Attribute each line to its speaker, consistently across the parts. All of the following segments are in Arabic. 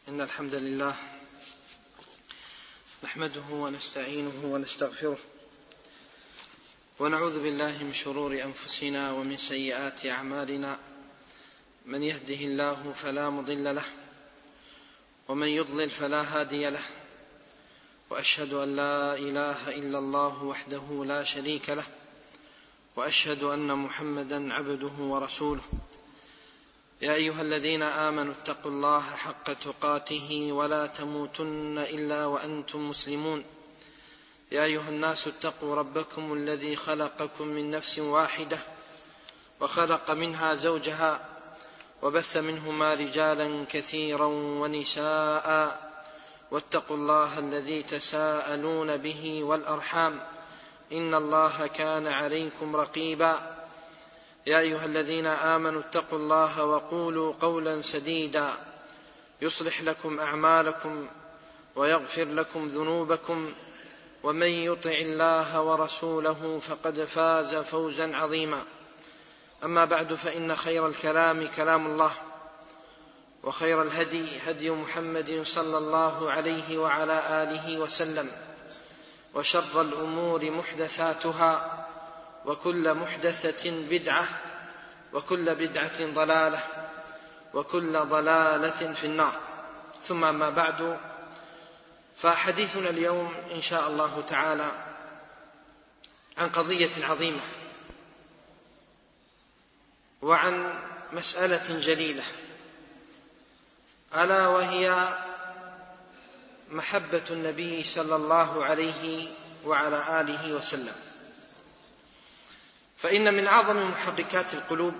Speaker 1: إن الحمد لله نحمده ونستعينه ونستغفره ونعوذ بالله من شرور أنفسنا ومن سيئات أعمالنا. من يهده الله فلا مضل له ومن يضلل فلا هادي له، وأشهد أن لا إله إلا الله وحده لا شريك له، وأشهد أن محمدا عبده ورسوله. يا أيها الذين آمنوا اتقوا الله حق تقاته ولا تموتن إلا وأنتم مسلمون. يا أيها الناس اتقوا ربكم الذي خلقكم من نفس واحدة وخلق منها زوجها وبث منهما رجالا كثيرا ونساء، واتقوا الله الذي تساءلون به والأرحام إن الله كان عليكم رقيبا. يا أيها الذين آمنوا اتقوا الله وقولوا قولا سديدا يصلح لكم أعمالكم ويغفر لكم ذنوبكم، ومن يطع الله ورسوله فقد فاز فوزا عظيما. أما بعد، فإن خير الكلام كلام الله، وخير الهدي هدي محمد صلى الله عليه وعلى آله وسلم، وشر الأمور محدثاتها، وكل محدثة بدعة، وكل بدعة ضلالة، وكل ضلالة في النار. ثم ما بعد، فحديثنا اليوم إن شاء الله تعالى عن قضية عظيمة وعن مسألة جليلة، ألا وهي محبة النبي صلى الله عليه وعلى آله وسلم. فإن من أعظم محركات القلوب،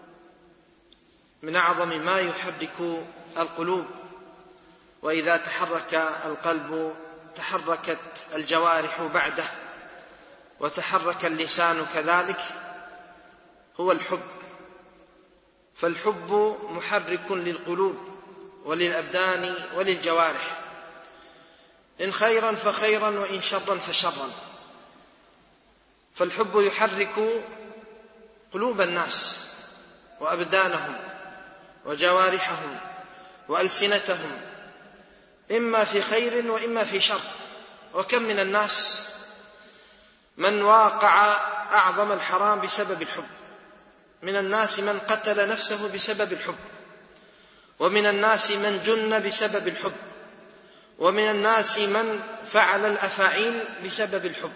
Speaker 1: من أعظم ما يحرك القلوب، وإذا تحرك القلب تحركت الجوارح بعده وتحرك اللسان كذلك، هو الحب. فالحب محرك للقلوب وللأبدان وللجوارح، إن خيرا فخيرا وإن شرا فشرا. فالحب يحرك قلوب الناس وأبدانهم وجوارحهم وألسنتهم، إما في خير وإما في شر. وكم من الناس من واقع أعظم الحرام بسبب الحب، من الناس من قتل نفسه بسبب الحب، ومن الناس من جن بسبب الحب، ومن الناس من فعل الأفاعيل بسبب الحب.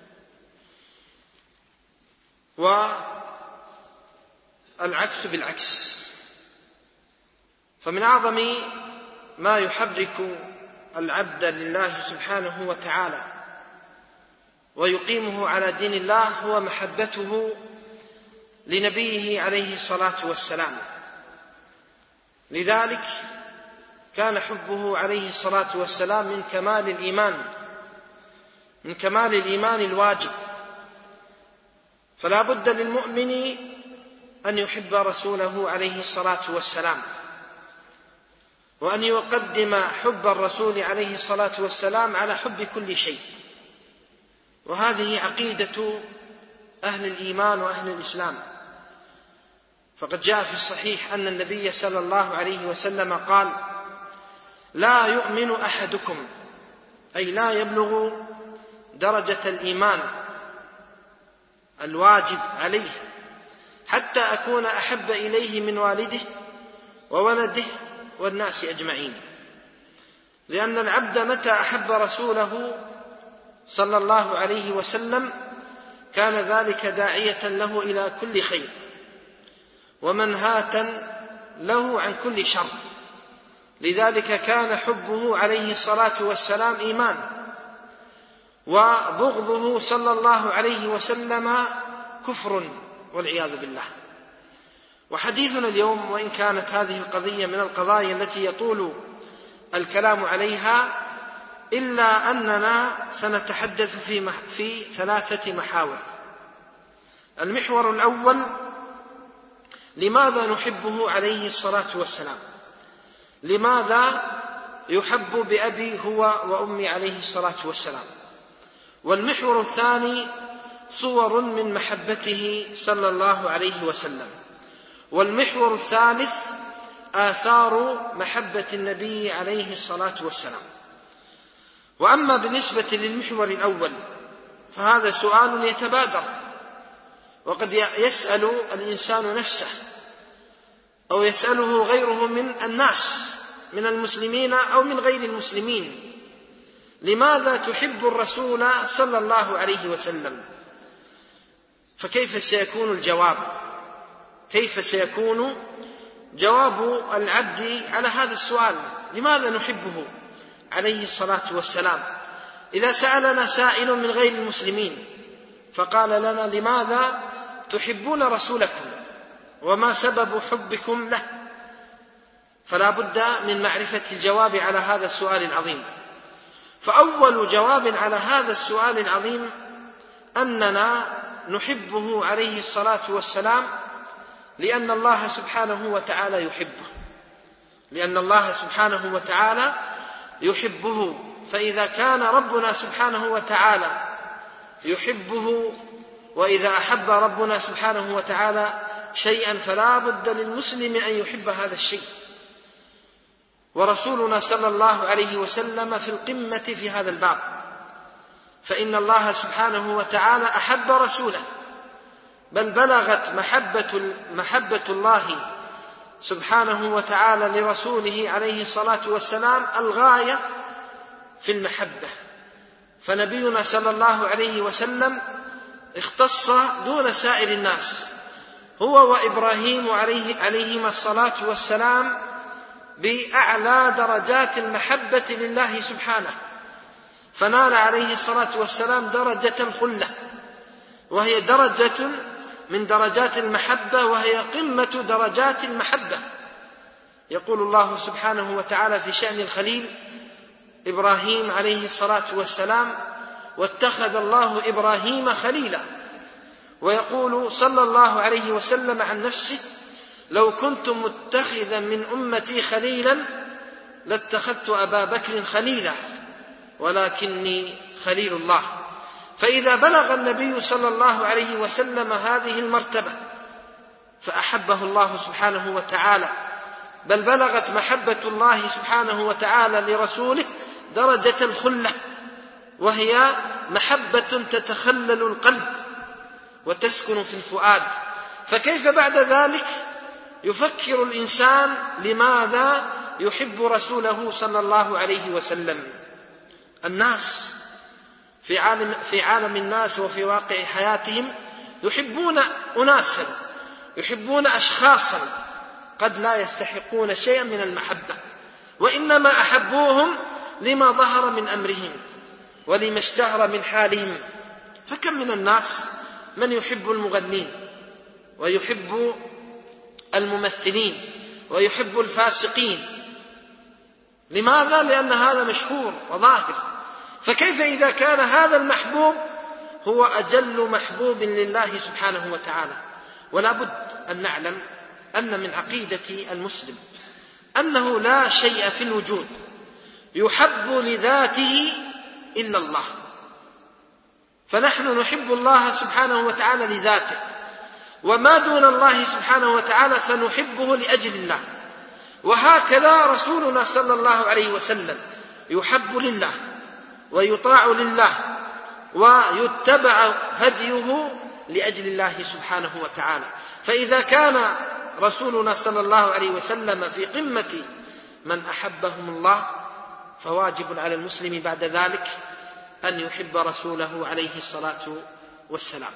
Speaker 1: والعكس بالعكس. فمن أعظم ما يحرك العبد لله سبحانه وتعالى ويقيمه على دين الله هو محبته لنبيه عليه الصلاة والسلام. لذلك كان حبه عليه الصلاة والسلام من كمال الإيمان، من كمال الإيمان الواجب. فلا بد للمؤمن أن يحب رسوله عليه الصلاة والسلام، وأن يقدم حب الرسول عليه الصلاة والسلام على حب كل شيء. وهذه عقيدة أهل الإيمان وأهل الإسلام. فقد جاء في الصحيح أن النبي صلى الله عليه وسلم قال: لا يؤمن أحدكم، أي لا يبلغ درجة الإيمان الواجب عليه، حتى أكون أحب إليه من والده وولده والناس أجمعين. لأن العبد متى أحب رسوله صلى الله عليه وسلم كان ذلك داعية له إلى كل خير ومنهاة له عن كل شر. لذلك كان حبه عليه الصلاة والسلام إيمان، وبغضه صلى الله عليه وسلم كفر والعياذ بالله. وحديثنا اليوم، وإن كانت هذه القضية من القضايا التي يطول الكلام عليها، إلا أننا سنتحدث في 3 محاور. المحور الأول: لماذا نحبه عليه الصلاة والسلام؟ لماذا يحب بأبي هو وأمي عليه الصلاة والسلام؟ والمحور الثاني: صور من محبته صلى الله عليه وسلم. والمحور الثالث: آثار محبة النبي عليه الصلاة والسلام. وأما بالنسبة للمحور الأول فهذا سؤال يتبادر، وقد يسأل الإنسان نفسه أو يسأله غيره من الناس من المسلمين أو من غير المسلمين: لماذا تحب الرسول صلى الله عليه وسلم؟ فكيف سيكون الجواب؟ كيف سيكون جواب العبد على هذا السؤال؟ لماذا نحبه عليه الصلاة والسلام؟ إذا سألنا سائل من غير المسلمين فقال لنا: لماذا تحبون رسولكم وما سبب حبكم له؟ فلا بد من معرفة الجواب على هذا السؤال العظيم. فأول جواب على هذا السؤال العظيم أننا نحبه عليه الصلاة والسلام لأن الله سبحانه وتعالى يحبه، لأن الله سبحانه وتعالى يحبه. فإذا كان ربنا سبحانه وتعالى يحبه، وإذا أحب ربنا سبحانه وتعالى شيئا فلا بد للمسلم أن يحب هذا الشيء. ورسولنا صلى الله عليه وسلم في القمة في هذا الباب، فإن الله سبحانه وتعالى أحب رسوله، بل بلغت محبة الله سبحانه وتعالى لرسوله عليه الصلاة والسلام الغاية في المحبة. فنبينا صلى الله عليه وسلم اختص دون سائر الناس هو وإبراهيم عليهما الصلاة والسلام بأعلى درجات المحبة لله سبحانه، فنال عليه الصلاة والسلام درجة الخلة، وهي درجة من درجات المحبة، وهي قمة درجات المحبة. يقول الله سبحانه وتعالى في شأن الخليل إبراهيم عليه الصلاة والسلام: واتخذ الله إبراهيم خليلا. ويقول صلى الله عليه وسلم عن نفسه: لو كنت متخذا من أمتي خليلا لاتخذت أبا بكر خليلا ولكني خليل الله. فإذا بلغ النبي صلى الله عليه وسلم هذه المرتبة فأحبه الله سبحانه وتعالى، بل بلغت محبة الله سبحانه وتعالى لرسوله درجة الخلة، وهي محبة تتخلل القلب وتسكن في الفؤاد. فكيف بعد ذلك يفكر الإنسان لماذا يحب رسوله صلى الله عليه وسلم؟ الناس في عالم الناس وفي واقع حياتهم يحبون أناسا، يحبون أشخاصا قد لا يستحقون شيئا من المحبة، وإنما أحبوهم لما ظهر من أمرهم ولما اشتهر من حالهم. فكم من الناس من يحب المغنين ويحب الممثلين ويحب الفاسقين. لماذا؟ لأن هذا مشهور وظاهر. فكيف إذا كان هذا المحبوب هو أجل محبوب لله سبحانه وتعالى؟ ولا بد أن نعلم أن من عقيدة المسلم أنه لا شيء في الوجود يحب لذاته إلا الله، فنحن نحب الله سبحانه وتعالى لذاته، وما دون الله سبحانه وتعالى فنحبه لأجل الله. وهكذا رسولنا صلى الله عليه وسلم يحب لله ويطاع لله ويتبع هديه لأجل الله سبحانه وتعالى. فإذا كان رسولنا صلى الله عليه وسلم في قمة من أحبهم الله، فواجب على المسلم بعد ذلك أن يحب رسوله عليه الصلاة والسلام.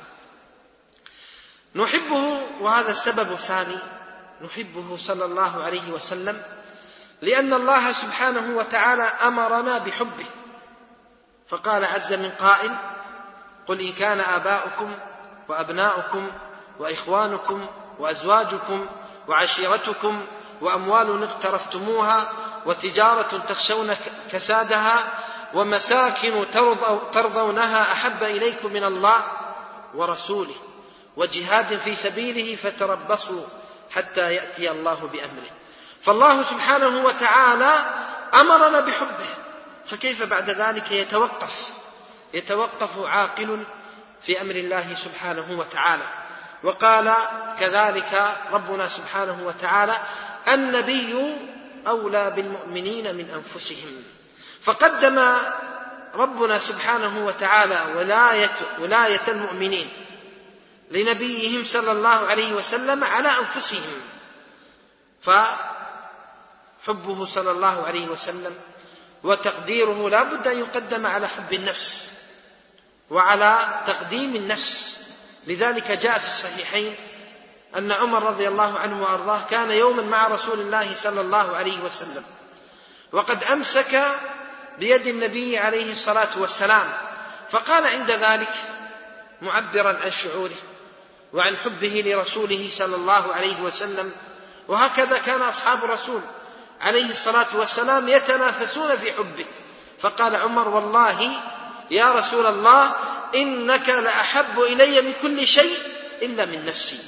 Speaker 1: نحبه، وهذا السبب الثاني، نحبه صلى الله عليه وسلم لأن الله سبحانه وتعالى أمرنا بحبه، فقال عز من قائل: قل إن كان آباؤكم وأبناؤكم وإخوانكم وأزواجكم وعشيرتكم وأموال اقترفتموها وتجارة تخشون كسادها ومساكن ترضونها أحب إليكم من الله ورسوله وجهاد في سبيله فتربصوا حتى يأتي الله بأمره. فالله سبحانه وتعالى أمرنا بحبه، فكيف بعد ذلك يتوقف عاقل في أمر الله سبحانه وتعالى؟ وقال كذلك ربنا سبحانه وتعالى:
Speaker 2: النبي أولى بالمؤمنين من أنفسهم. فقدم ربنا سبحانه وتعالى ولاية المؤمنين لنبيهم صلى الله عليه وسلم على أنفسهم، فحبه صلى الله عليه وسلم وتقديره لا بد أن يقدم على حب النفس وعلى تقديم النفس. لذلك جاء في الصحيحين أن عمر رضي الله عنه وأرضاه كان يوما مع رسول الله صلى الله عليه وسلم، وقد أمسك بيد النبي عليه الصلاة والسلام، فقال عند ذلك معبرا عن شعوره وعن حبه لرسوله صلى الله عليه وسلم، وهكذا كان أصحاب الرسول عليه الصلاة والسلام يتنافسون في حبه، فقال عمر: والله يا رسول الله إنك لأحب إلي من كل شيء إلا من نفسي.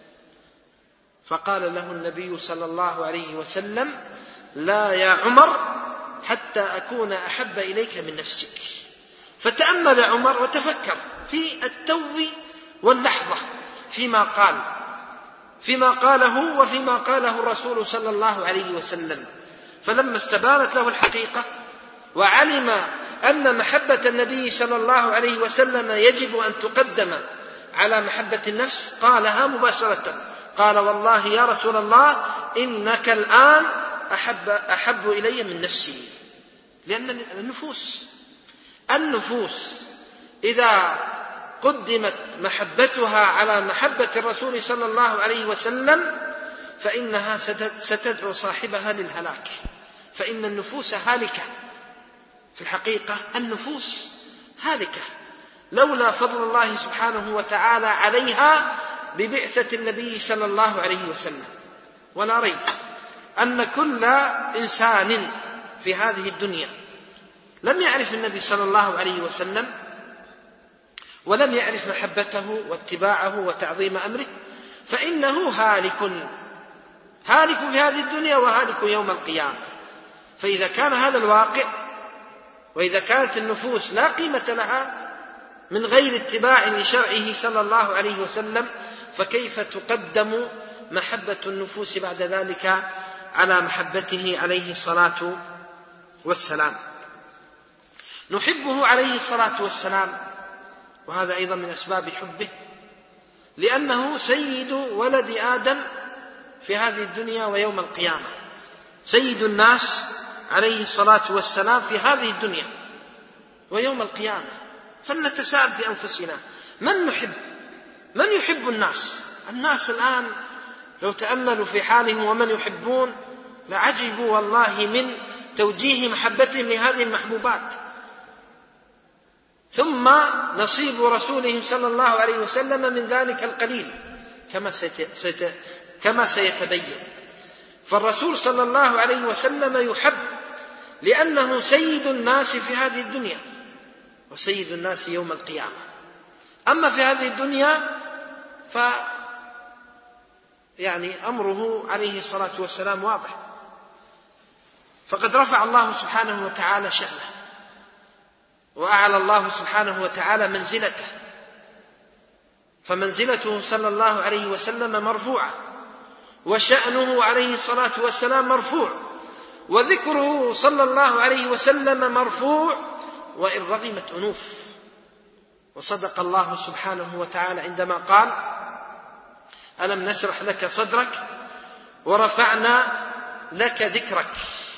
Speaker 2: فقال له النبي صلى الله عليه وسلم: لا يا عمر حتى أكون أحب إليك من نفسك. فتأمل عمر وتفكر في التو واللحظة فيما قاله وفيما قاله الرسول صلى الله عليه وسلم، فلما استبانت له الحقيقة وعلم أن محبة النبي صلى الله عليه وسلم يجب أن تقدم على محبة النفس قالها مباشرة، قال: والله يا رسول الله إنك الآن أحب إلي من نفسي. لأن النفوس إذا قدمت محبتها على محبة الرسول صلى الله عليه وسلم فإنها ستدعو صاحبها للهلاك، فإن النفوس هالكة. في الحقيقة النفوس هالكة لولا فضل الله سبحانه وتعالى عليها ببعثة النبي صلى الله عليه وسلم. ولا ريب أن كل إنسان في هذه الدنيا لم يعرف النبي صلى الله عليه وسلم ولم يعرف محبته واتباعه وتعظيم أمره فإنه هالك في هذه الدنيا وهالك يوم القيامة. فإذا كان هذا الواقع وإذا كانت النفوس لا قيمة لها من غير اتباع لشرعه صلى الله عليه وسلم، فكيف تقدم محبة النفوس بعد ذلك على محبته عليه الصلاة والسلام؟ نحبه عليه الصلاة والسلام، وهذا أيضا من أسباب حبه، لأنه سيد ولد آدم في هذه الدنيا ويوم القيامة، سيد الناس عليه الصلاة والسلام في هذه الدنيا ويوم القيامة. فلنتساءل في أنفسنا: من يحب الناس الآن لو تأملوا في حالهم ومن يحبون لعجبوا والله من توجيه محبتهم لهذه المحبوبات. ثم نصيب رسولهم صلى الله عليه وسلم من ذلك القليل كما سيتبين. فالرسول صلى الله عليه وسلم يحب لأنه سيد الناس في هذه الدنيا وسيد الناس يوم القيامة. أما في هذه الدنيا أمره عليه الصلاة والسلام واضح، فقد رفع الله سبحانه وتعالى شأنه وأعلى الله سبحانه وتعالى منزلته، فمنزلته صلى الله عليه وسلم مرفوعة، وشأنه عليه الصلاة والسلام مرفوع، وذكره صلى الله عليه وسلم مرفوع، وإن رغمت أنوف. وصدق الله سبحانه وتعالى عندما قال: ألم نشرح لك صدرك ورفعنا لك ذكرك.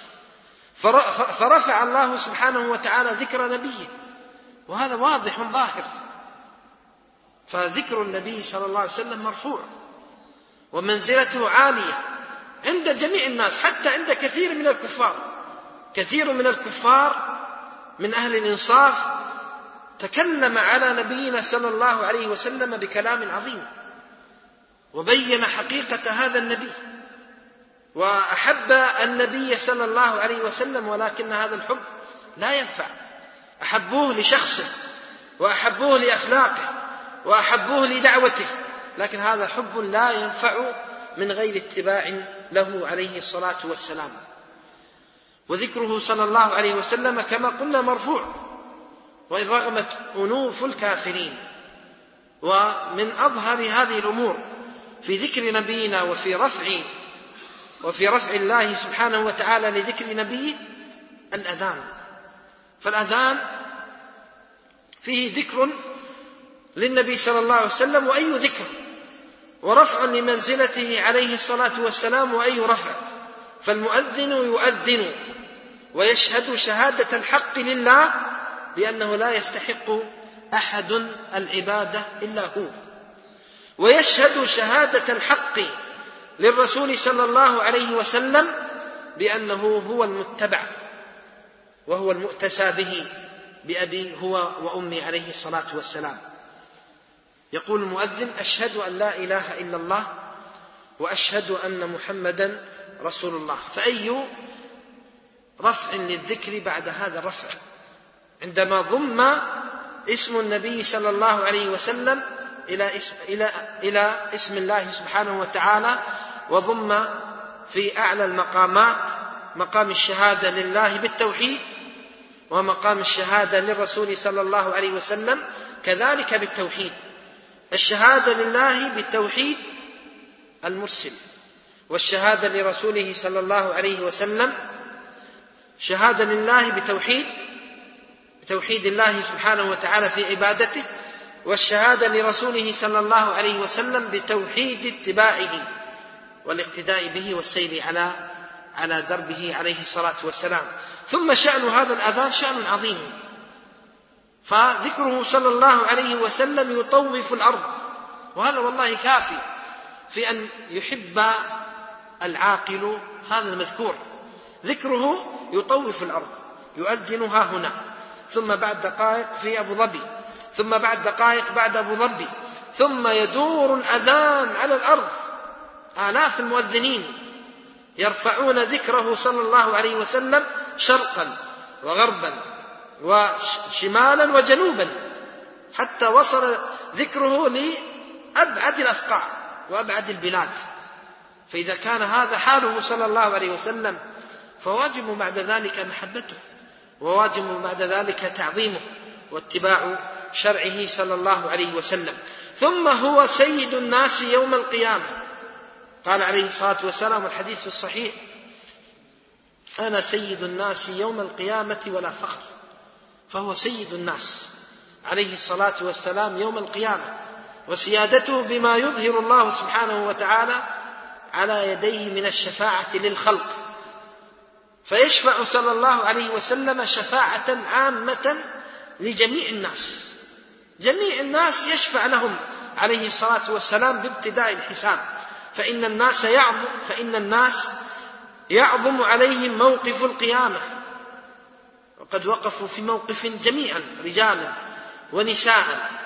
Speaker 2: فرفع الله سبحانه وتعالى ذكر نبيه، وهذا واضح ظاهر. فذكر النبي صلى الله عليه وسلم مرفوع ومنزلته عالية عند جميع الناس، حتى عند كثير من الكفار من أهل الإنصاف تكلم على نبينا صلى الله عليه وسلم بكلام عظيم وبين حقيقة هذا النبي وأحب النبي صلى الله عليه وسلم، ولكن هذا الحب لا ينفع. أحبوه لشخصه وأحبوه لأخلاقه وأحبوه لدعوته، لكن هذا حب لا ينفع من غير اتباع له عليه الصلاة والسلام. وذكره صلى الله عليه وسلم كما قلنا مرفوع، وإن رغمت أنوف الكافرين. ومن أظهر هذه الأمور في ذكر نبينا وفي رفع وفي رفع الله سبحانه وتعالى لذكر نبيه الأذان. فالأذان فيه ذكر للنبي صلى الله عليه وسلم، وأي ذكر، ورفع لمنزلته عليه الصلاة والسلام، وأي رفع. فالمؤذن يؤذن ويشهد شهادة الحق لله بأنه لا يستحق أحد العبادة إلا هو، ويشهد شهادة الحق للرسول صلى الله عليه وسلم بأنه هو المتبع وهو المؤتسى به بأبي هو وأمي عليه الصلاة والسلام. يقول المؤذن: أشهد أن لا إله إلا الله وأشهد أن محمدا رسول الله. فأي رفع للذكر بعد هذا الرفع عندما ضم اسم النبي صلى الله عليه وسلم إلى اسم الله سبحانه وتعالى، وضم في أعلى المقامات مقام الشهادة لله بالتوحيد، ومقام الشهادة للرسول صلى الله عليه وسلم كذلك بالتوحيد. الشهادة لله بالتوحيد المرسل، والشهادة لرسوله صلى الله عليه وسلم شهادة لله بتوحيد الله سبحانه وتعالى في عبادته، والشهادة لرسوله صلى الله عليه وسلم بتوحيد اتباعه والاقتداء به والسير على دربه عليه الصلاة والسلام. ثم شأن هذا الأذان شأن عظيم، فذكره صلى الله عليه وسلم يطوف الأرض، وهذا والله كافي في أن يحب العاقل هذا المذكور. ذكره يطوف الأرض، يؤذن ها هنا، ثم بعد دقائق في أبو ظبي، ثم بعد دقائق بعد أبو ظبي، ثم يدور الأذان على الأرض. آلاف المؤذنين يرفعون ذكره صلى الله عليه وسلم شرقا وغربا وشمالا وجنوبا، حتى وصل ذكره لأبعد الأصقاع وأبعد البلاد. فإذا كان هذا حاله صلى الله عليه وسلم، فواجب بعد ذلك محبته، وواجب بعد ذلك تعظيمه واتباع شرعه صلى الله عليه وسلم. ثم هو سيد الناس يوم القيامة. قال عليه الصلاة والسلام والحديث في الصحيح: أنا سيد الناس يوم القيامة ولا فخر. فهو سيد الناس عليه الصلاة والسلام يوم القيامة، وسيادته بما يظهر الله سبحانه وتعالى على يديه من الشفاعة للخلق. فيشفع صلى الله عليه وسلم شفاعة عامة لجميع الناس، جميع الناس يشفع لهم عليه الصلاة والسلام بابتداء الحساب. فإن الناس يعظم عليهم موقف القيامة، وقد وقفوا في موقف جميعا، رجالا ونساء،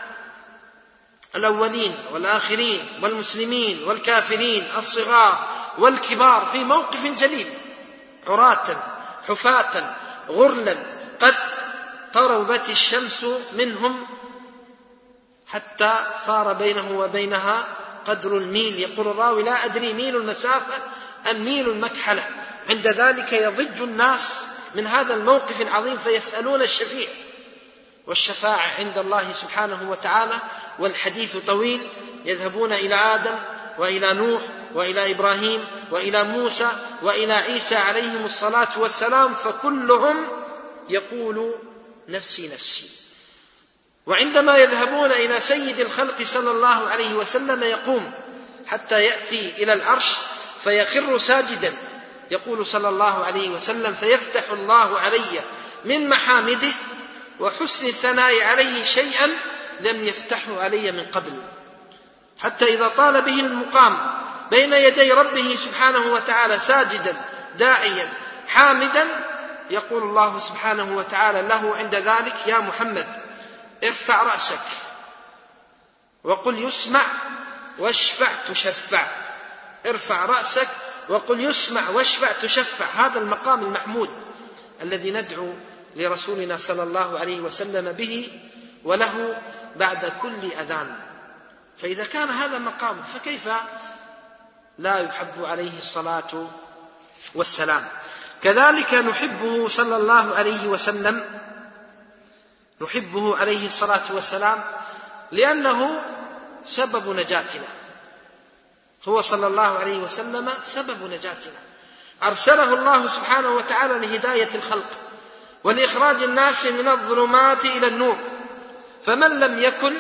Speaker 2: الأولين والآخرين والمسلمين والكافرين، الصغار والكبار، في موقف جليل، عراة حفاة غرلا، قد طربت الشمس منهم حتى صار بينه وبينها قدر الميل. يقول الراوي: لا أدري ميل المسافة أم ميل المكحلة. عند ذلك يضج الناس من هذا الموقف العظيم فيسألون الشفيع، والشفاعة عند الله سبحانه وتعالى والحديث طويل. يذهبون إلى آدم وإلى نوح وإلى إبراهيم وإلى موسى وإلى عيسى عليهم الصلاة والسلام، فكلهم يقول: نفسي نفسي. وعندما يذهبون إلى سيد الخلق صلى الله عليه وسلم يقوم حتى يأتي إلى العرش فيخر ساجدا. يقول صلى الله عليه وسلم: فيفتح الله علي من محامده وحسن الثناء عليه شيئا لم يفتحه علي من قبل، حتى إذا طال به المقام بين يدي ربه سبحانه وتعالى ساجدا داعيا حامدا، يقول الله سبحانه وتعالى له عند ذلك: يا محمد، ارفع رأسك وقل يسمع واشفع تشفع. ارفع رأسك وقل يسمع واشفع تشفع. هذا المقام المحمود الذي ندعو لرسولنا صلى الله عليه وسلم به وله بعد كل أذان. فإذا كان هذا المقام فكيف لا يحب عليه الصلاة والسلام؟ كذلك نحبه صلى الله عليه وسلم، نحبه عليه الصلاة والسلام لأنه سبب نجاتنا. هو صلى الله عليه وسلم سبب نجاتنا، أرسله الله سبحانه وتعالى لهداية الخلق ولإخراج الناس من الظلمات إلى النور، فمن لم يكن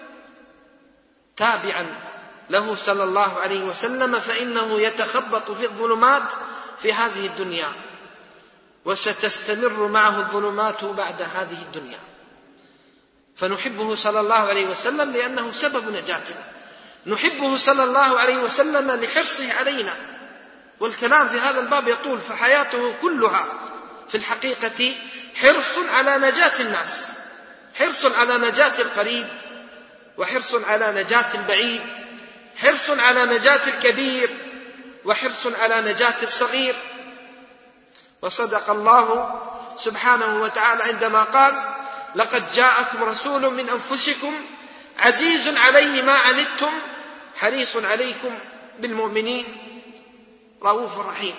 Speaker 2: تابعا له صلى الله عليه وسلم فإنه يتخبط في الظلمات في هذه الدنيا، وستستمر معه الظلمات بعد هذه الدنيا. فنحبه صلى الله عليه وسلم لأنه سبب نجاتنا، نحبه صلى الله عليه وسلم لحرصه علينا، والكلام في هذا الباب يطول، فحياته كلها في الحقيقة حرص على نجاة الناس، حرص على نجاة القريب، وحرص على نجاة البعيد، حرص على نجاة الكبير، وحرص على نجاة الصغير. وصدق الله سبحانه وتعالى عندما قال: لقد جاءكم رسول من أنفسكم عزيز عليه ما عنتم حريص عليكم بالمؤمنين رؤوف رحيم.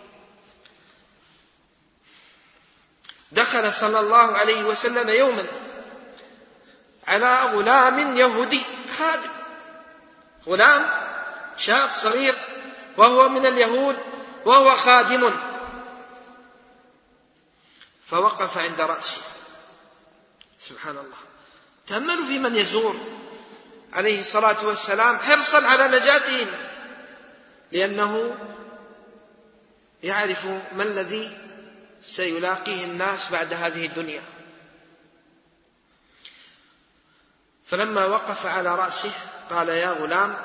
Speaker 2: دخل صلى الله عليه وسلم يوما على غلام يهودي خادم، غلام شاب صغير وهو من اليهود وهو خادم، فوقف عند رأسه. سبحان الله، تأملوا في من يزور عليه الصلاة والسلام حرصا على نجاتهم، لأنه يعرف ما الذي سيلاقيه الناس بعد هذه الدنيا. فلما وقف على رأسه قال: يا غلام،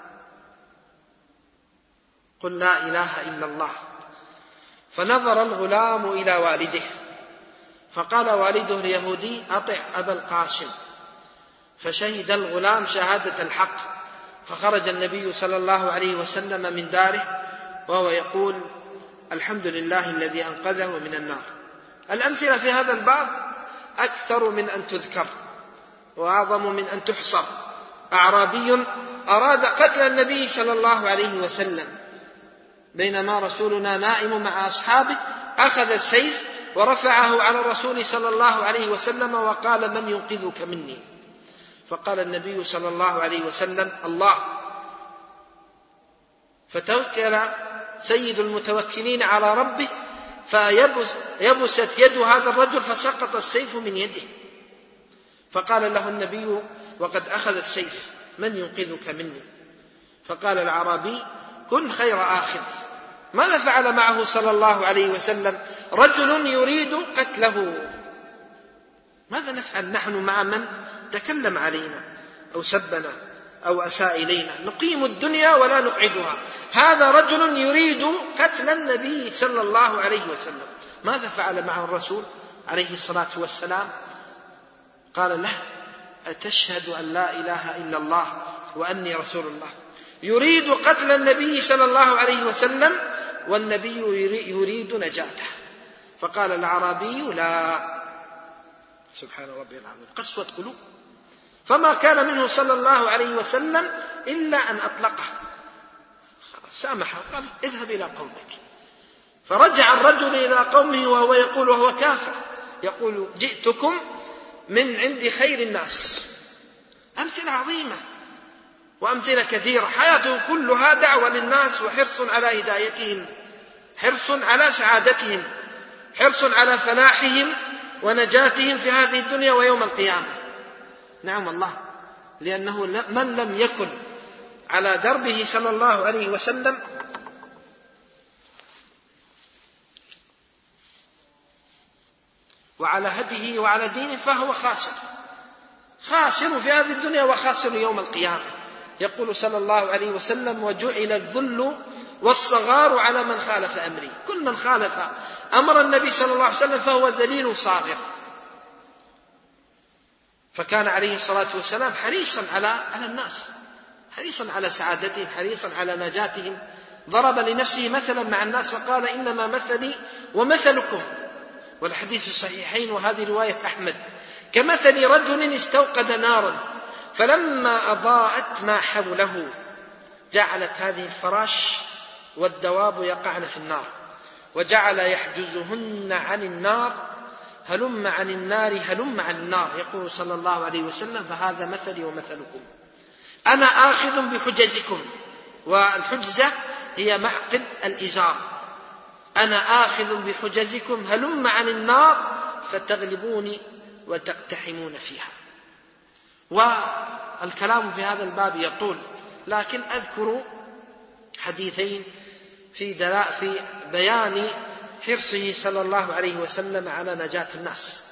Speaker 2: قل لا إله إلا الله. فنظر الغلام إلى والده، فقال والده اليهودي: أطع أبا القاسم. فشهد الغلام شهادة الحق، فخرج النبي صلى الله عليه وسلم من داره وهو يقول: الحمد لله الذي أنقذه من النار. الأمثلة في هذا الباب أكثر من أن تذكر وأعظم من أن تحصر. أعرابي أراد قتل النبي صلى الله عليه وسلم، بينما رسولنا نائم مع أصحابه أخذ السيف ورفعه على الرسول صلى الله عليه وسلم وقال: من ينقذك مني؟ فقال النبي صلى الله عليه وسلم: الله. فتوكل سيد المتوكلين على ربه فيبست يد هذا الرجل فسقط السيف من يده. فقال له النبي وقد أخذ السيف: من ينقذك مني؟ فقال الأعرابي: كن خير آخذ. ماذا فعل معه صلى الله عليه وسلم؟ رجل يريد قتله. ماذا نفعل نحن مع من تكلم علينا أو سبنا أو أساء إلينا؟ نقيم الدنيا ولا نقعدها. هذا رجل يريد قتل النبي صلى الله عليه وسلم. ماذا فعل معه الرسول عليه الصلاة والسلام؟ قال له: أتشهد أن لا إله إلا الله وأني رسول الله؟ يريد قتل النبي صلى الله عليه وسلم والنبي يريد نجاته. فقال الأعرابي: لا. سبحان ربي العظيم، قسوة قلوب. فما كان منه صلى الله عليه وسلم إلا أن أطلقه، سامحه، قال: اذهب إلى قومك. فرجع الرجل إلى قومه وهو يقول وهو كافر، يقول: جئتكم من عند خير الناس. أمثلة عظيمة وأمثلة كثيرة، حياته كلها دعوة للناس وحرص على هدايتهم، حرص على سعادتهم، حرص على فلاحهم ونجاتهم في هذه الدنيا ويوم القيامة. نعم الله، لأنه من لم يكن على دربه صلى الله عليه وسلم وعلى هديه وعلى دينه فهو خاسر، خاسر في هذه الدنيا وخاسر يوم القيامة. يقول صلى الله عليه وسلم: وجعل الذل والصغار على من خالف أمري. كل من خالف أمر النبي صلى الله عليه وسلم فهو ذليل صاغر. فكان عليه الصلاة والسلام حريصا على الناس، حريصا على سعادتهم، حريصا على نجاتهم. ضرب لنفسه مثلا مع الناس فقال: إنما مثلي ومثلكم، والحديث الصحيحين وهذه رواية أحمد، كمثل رجل استوقد نارا فلما أضاءت ما حوله جعلت هذه الفراش والدواب يقعن في النار، وجعل يحجزهن عن النار: هلم عن النار، هلم عن النار. يقول صلى الله عليه وسلم: فهذا مثلي ومثلكم، أنا آخذ بحجزكم والحجزة هي معقد الإزار. أنا آخذ بحجزكم هلم عن النار فتغلبوني وتقتحمون فيها. والكلام في هذا الباب يطول، لكن أذكر حديثين في بيان حرصه صلى الله عليه وسلم على نجاة الناس.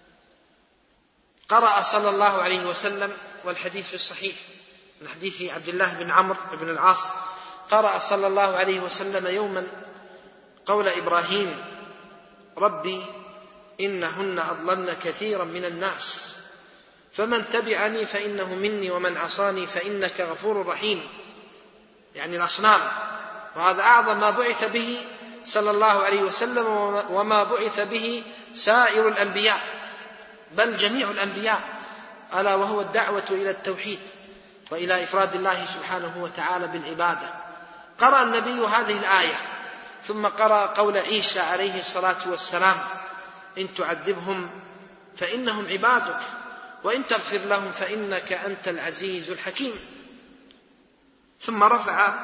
Speaker 2: قرأ صلى الله عليه وسلم، والحديث في الصحيح من حديث عبد الله بن عمرو بن العاص، قرأ صلى الله عليه وسلم يوما قول إبراهيم: ربي إنهن أضللن كثيرا من الناس فمن تبعني فإنه مني ومن عصاني فإنك غفور رحيم، يعني الأصنام. وهذا أعظم ما بعث به صلى الله عليه وسلم وما بعث به سائر الأنبياء، بل جميع الأنبياء، ألا وهو الدعوة إلى التوحيد وإلى إفراد الله سبحانه وتعالى بالعبادة. قرأ النبي هذه الآية، ثم قرأ قول عيسى عليه الصلاة والسلام: إن تعذبهم فإنهم عبادك وإن تغفر لهم فإنك أنت العزيز الحكيم. ثم رفع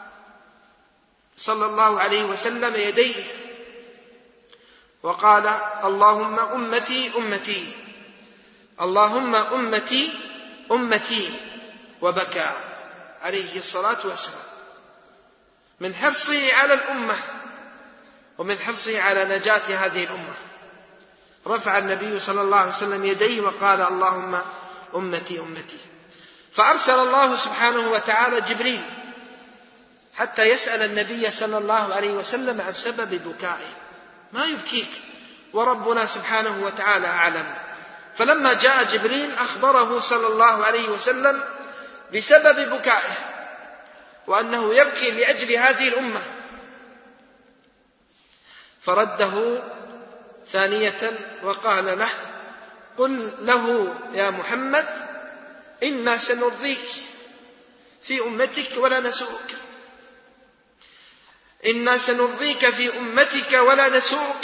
Speaker 2: صلى الله عليه وسلم يديه وقال: اللهم أمتي أمتي، اللهم أمتي أمتي، وبكى عليه الصلاة والسلام من حرصه على الأمة ومن حرصه على نجاة هذه الأمة. رفع النبي صلى الله عليه وسلم يديه وقال: اللهم أمتي أمتي. فأرسل الله سبحانه وتعالى جبريل حتى يسأل النبي صلى الله عليه وسلم عن سبب بكائه. ما يبكيك وربنا سبحانه وتعالى أعلم. فلما جاء جبريل أخبره صلى الله عليه وسلم بسبب بكائه وأنه يبكي لأجل هذه الأمة، فرده ثانية وقال له: قل له يا محمد إنا سنرضيك في أمتك ولا نسوءك، إنا سنرضيك في أمتك ولا نسوءك.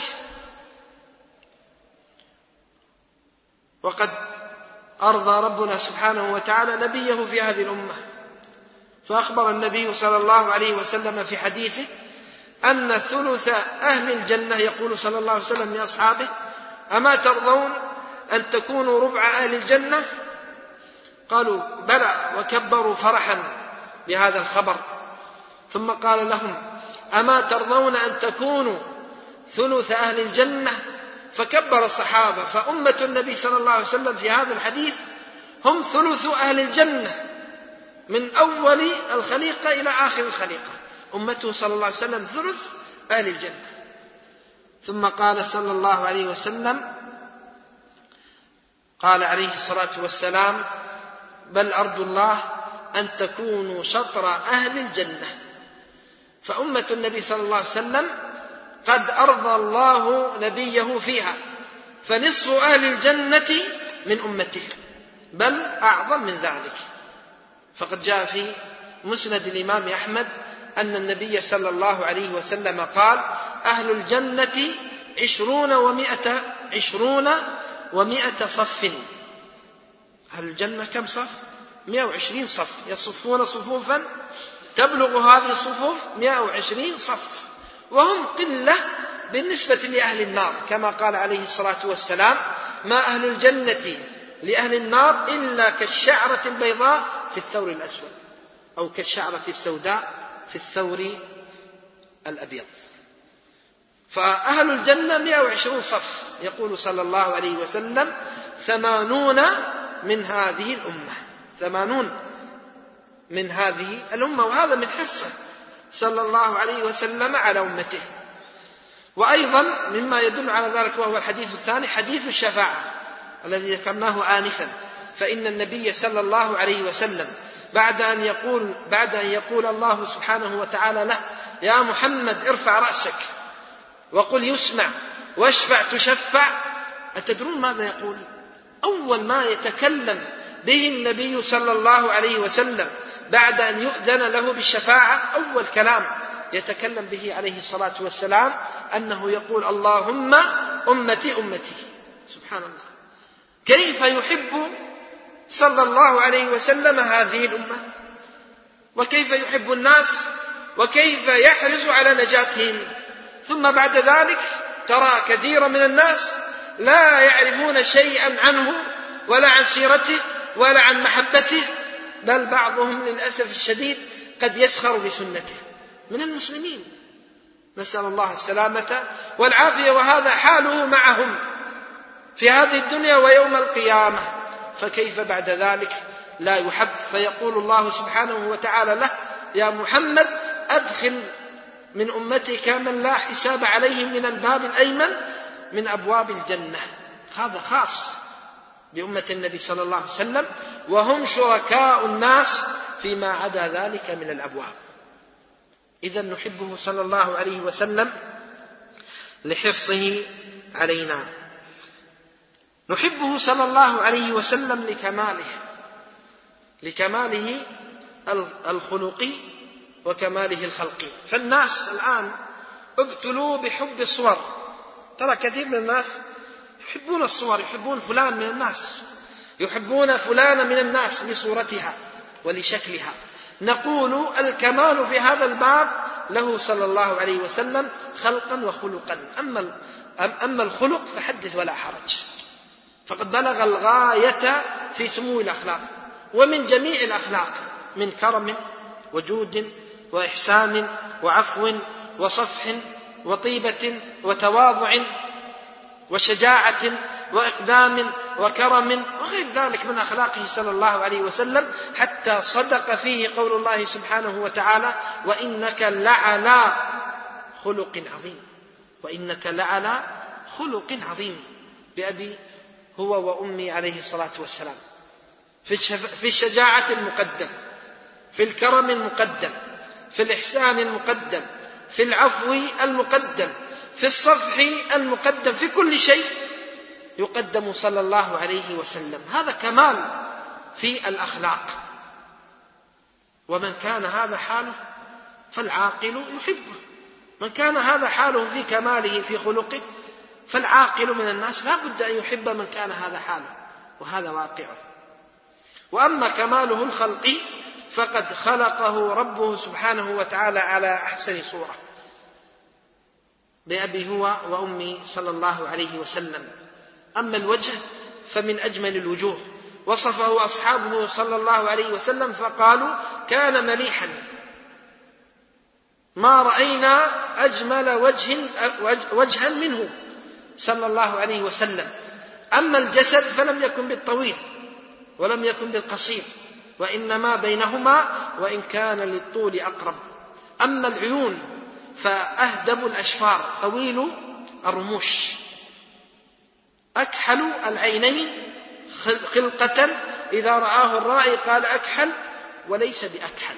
Speaker 2: وقد أرضى ربنا سبحانه وتعالى نبيه في هذه الأمة، فأخبر النبي صلى الله عليه وسلم في حديثه أن ثلث أهل الجنة، يقول صلى الله عليه وسلم لأصحابه: أما ترضون أن تكونوا ربع أهل الجنة؟ قالوا: بلى، وكبروا فرحا بهذا الخبر. ثم قال لهم: أما ترضون أن تكونوا ثلث أهل الجنة؟ فكبر الصحابة. فأمة النبي صلى الله عليه وسلم في هذا الحديث هم ثلث أهل الجنة من أول الخليقة إلى آخر الخليقة. أمته صلى الله عليه وسلم ثلث أهل الجنة. ثم قال صلى الله عليه وسلم، قال عليه الصلاة والسلام: بل أرجو الله أن تكونوا شطر أهل الجنة. فأمة النبي صلى الله عليه وسلم قد أرضى الله نبيه فيها، فنصف أهل الجنة من أمته، بل أعظم من ذلك. فقد جاء في مسند الإمام أحمد أن النبي صلى الله عليه وسلم قال: أهل الجنة 20 و100 صف. أهل الجنة كم صف؟ 120 صف، يصفون صفوفا تبلغ هذه الصفوف 120 صف، وهم قلة بالنسبة لأهل النار، كما قال عليه الصلاة والسلام: ما أهل الجنة لأهل النار إلا كالشعرة البيضاء في الثور الأسود، أو كالشعرة السوداء في الثور الأبيض. فأهل الجنة 120 صف، يقول صلى الله عليه وسلم: 80 من هذه الأمة، 80 من هذه الأمة. وهذا من حرصه صلى الله عليه وسلم على أمته. وأيضا مما يدل على ذلك وهو الحديث الثاني، حديث الشفاعة الذي ذكرناه آنفا. فإن النبي صلى الله عليه وسلم بعد أن يقول الله سبحانه وتعالى له: يا محمد ارفع رأسك وقل يسمع واشفع تشفع، أتدرون ماذا يقول؟ أول ما يتكلم به النبي صلى الله عليه وسلم بعد أن يؤذن له بالشفاعة، أول كلام يتكلم به عليه الصلاة والسلام أنه يقول: اللهم أمتي أمتي. سبحان الله، كيف يحب صلى الله عليه وسلم هذه الأمة، وكيف يحب الناس وكيف يحرص على نجاتهم. ثم بعد ذلك ترى كثير من الناس لا يعرفون شيئا عنه ولا عن سيرته ولا عن محبته، بل بعضهم للأسف الشديد قد يسخر بسنته من المسلمين، نسأل الله السلامة والعافية، وهذا حاله معهم في هذه الدنيا ويوم القيامة، فكيف بعد ذلك لا يحب؟ فيقول الله سبحانه وتعالى له: يا محمد أدخل من أمتك من لا حساب عليهم من الباب الأيمن من أبواب الجنة. هذا خاص بأمة النبي صلى الله عليه وسلم، وهم شركاء الناس فيما عدا ذلك من الأبواب. إذن نحبه صلى الله عليه وسلم لحرصه علينا، نحبه صلى الله عليه وسلم لكماله الخلقي وكماله الخلقي. فالناس الآن ابتلوا بحب الصور، ترى كثير من الناس يحبون الصور، يحبون فلان من الناس، يحبون فلان من الناس لصورتها ولشكلها. نقول الكمال في هذا الباب له صلى الله عليه وسلم خلقا وخلقا، أما الخلق فحدث ولا حرج، فقد بلغ الغاية في سمو الأخلاق، ومن جميع الأخلاق، من كرم وجود وإحسان وعفو وصفح وطيبة وتواضع وشجاعة وإقدام وكرم وغير ذلك من أخلاقه صلى الله عليه وسلم، حتى صدق فيه قول الله سبحانه وتعالى: وإنك لعلى خلق عظيم. وإنك لعلى خلق عظيم، بأبي هو وأمي عليه الصلاة والسلام. في الشجاعة المقدم، في الكرم المقدم، في الإحسان المقدم، في العفو المقدم، في الصفح المقدم، في كل شيء يقدم صلى الله عليه وسلم. هذا كمال في الأخلاق، ومن كان هذا حاله فالعاقل يحبه. من كان هذا حاله في كماله في خلقه فالعاقل من الناس لا بد أن يحب من كان هذا حاله، وهذا واقعه. وأما كماله الخلقي فقد خلقه ربه سبحانه وتعالى على أحسن صورة، بأبي هو وأمي صلى الله عليه وسلم. أما الوجه فمن أجمل الوجوه، وصفه أصحابه صلى الله عليه وسلم فقالوا: كان مليحا، ما رأينا أجمل وجها منه صلى الله عليه وسلم. أما الجسد فلم يكن بالطويل ولم يكن بالقصير، وإنما بينهما، وإن كان للطول أقرب. أما العيون فأهدب الأشفار، طويل الرموش، أكحل العينين خلقة، إذا رآه الرائي قال أكحل وليس بأكحل.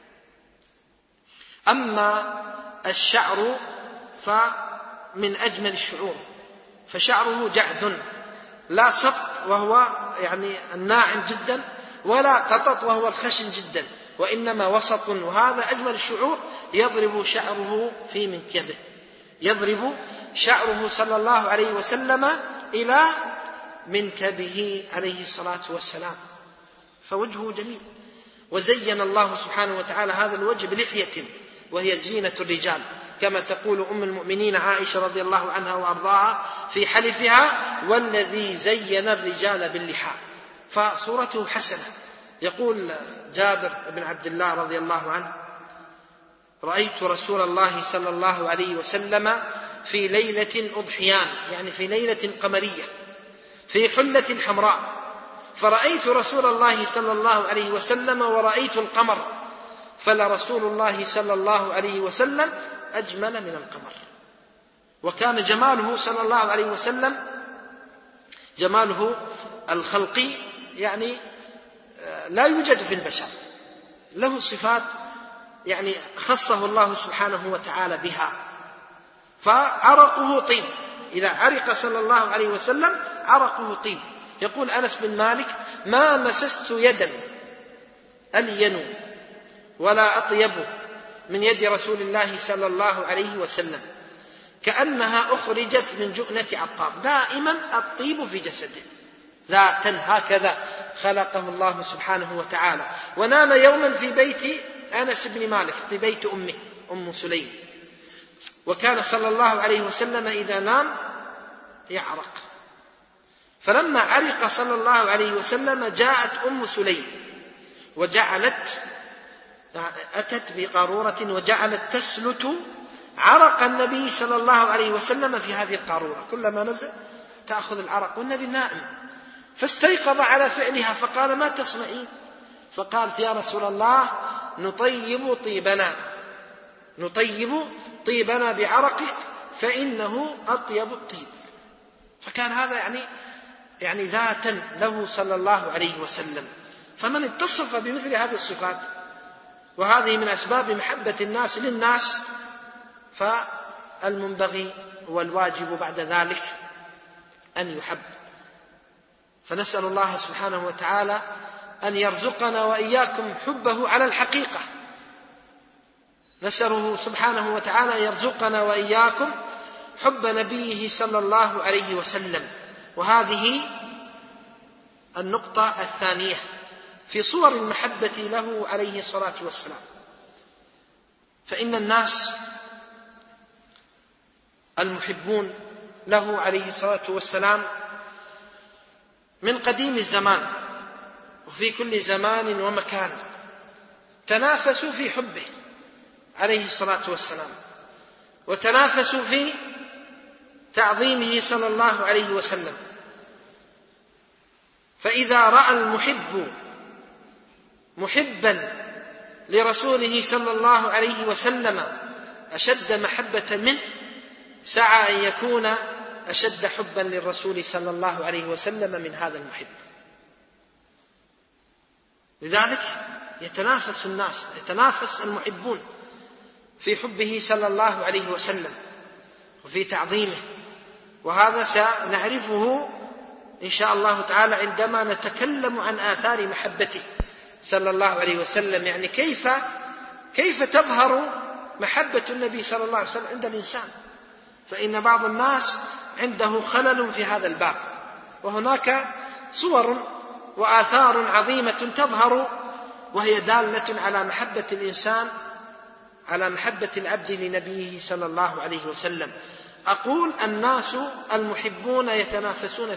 Speaker 2: أما الشعر فمن أجمل الشعور، فشعره جعد، لا سقط وهو يعني الناعم جدا، ولا قطط وهو الخشن جدا، وإنما وسط، وهذا أجمل الشعور. يضرب شعره في منكبه، يضرب شعره صلى الله عليه وسلم إلى منكبه عليه الصلاة والسلام، فوجهه جميل. وزين الله سبحانه وتعالى هذا الوجه بلحية، وهي زينة الرجال، كما تقول أم المؤمنين عائشة رضي الله عنها وأرضاها في حلفها: والذي زين الرجال باللحى. فصورته حسنة. يقول جابر بن عبد الله رضي الله عنه: رأيت رسول الله صلى الله عليه وسلم في ليلة أضحيان، يعني في ليلة قمرية، في حلة حمراء، فرأيت رسول الله صلى الله عليه وسلم ورأيت القمر، فلرسول الله صلى الله عليه وسلم أجمل من القمر. وكان جماله صلى الله عليه وسلم جماله الخلقي، يعني لا يوجد في البشر، له صفات يعني خصه الله سبحانه وتعالى بها. فعرقه طيب، إذا عرق صلى الله عليه وسلم عرقه طيب. يقول أنس بن مالك: ما مسست يدا ألين ولا أطيب من يد رسول الله صلى الله عليه وسلم، كأنها أخرجت من جؤنة عطار. دائما الطيب في جسده، ذاتا هكذا خلقه الله سبحانه وتعالى. ونام يوما في بيت أنس بن مالك في بيت أمه أم سليم، وكان صلى الله عليه وسلم إذا نام يعرق، فلما عرق صلى الله عليه وسلم جاءت أم سليم أتت بقارورة وجعلت تسلت عرق النبي صلى الله عليه وسلم في هذه القارورة، كلما نزل تأخذ العرق والنبي نائم، فاستيقظ على فعلها فقال: ما تصنعين؟ فقالت: يا رسول الله، نطيب طيبنا بعرقك فإنه أطيب الطيب. فكان هذا يعني ذاتا له صلى الله عليه وسلم. فمن اتصف بمثل هذه الصفات، وهذه من أسباب محبة الناس للناس، فالمنبغي والواجب بعد ذلك أن يحب. فنسأل الله سبحانه وتعالى أن يرزقنا وإياكم حبه على الحقيقة، نسأله سبحانه وتعالى أن يرزقنا وإياكم حب نبيه صلى الله عليه وسلم. وهذه النقطة الثانية في صور المحبة له عليه الصلاة والسلام. فإن الناس المحبون له عليه الصلاة والسلام من قديم الزمان وفي كل زمان ومكان تنافسوا في حبه عليه الصلاة والسلام، وتنافسوا في تعظيمه صلى الله عليه وسلم. فإذا رأى المحب محبا لرسوله صلى الله عليه وسلم أشد محبة منه، سعى أن يكون أشد حبا للرسول صلى الله عليه وسلم من هذا المحب. لذلك يتنافس الناس، يتنافس المحبون في حبه صلى الله عليه وسلم وفي تعظيمه، وهذا سنعرفه إن شاء الله تعالى عندما نتكلم عن آثار محبته صلى الله عليه وسلم، يعني كيف تظهر محبة النبي صلى الله عليه وسلم عند الإنسان. فإن بعض الناس عنده خلل في هذا الباب، وهناك صور وآثار عظيمة تظهر وهي دالة على محبة الإنسان، على محبة العبد لنبيه صلى الله عليه وسلم. أقول الناس المحبون يتنافسون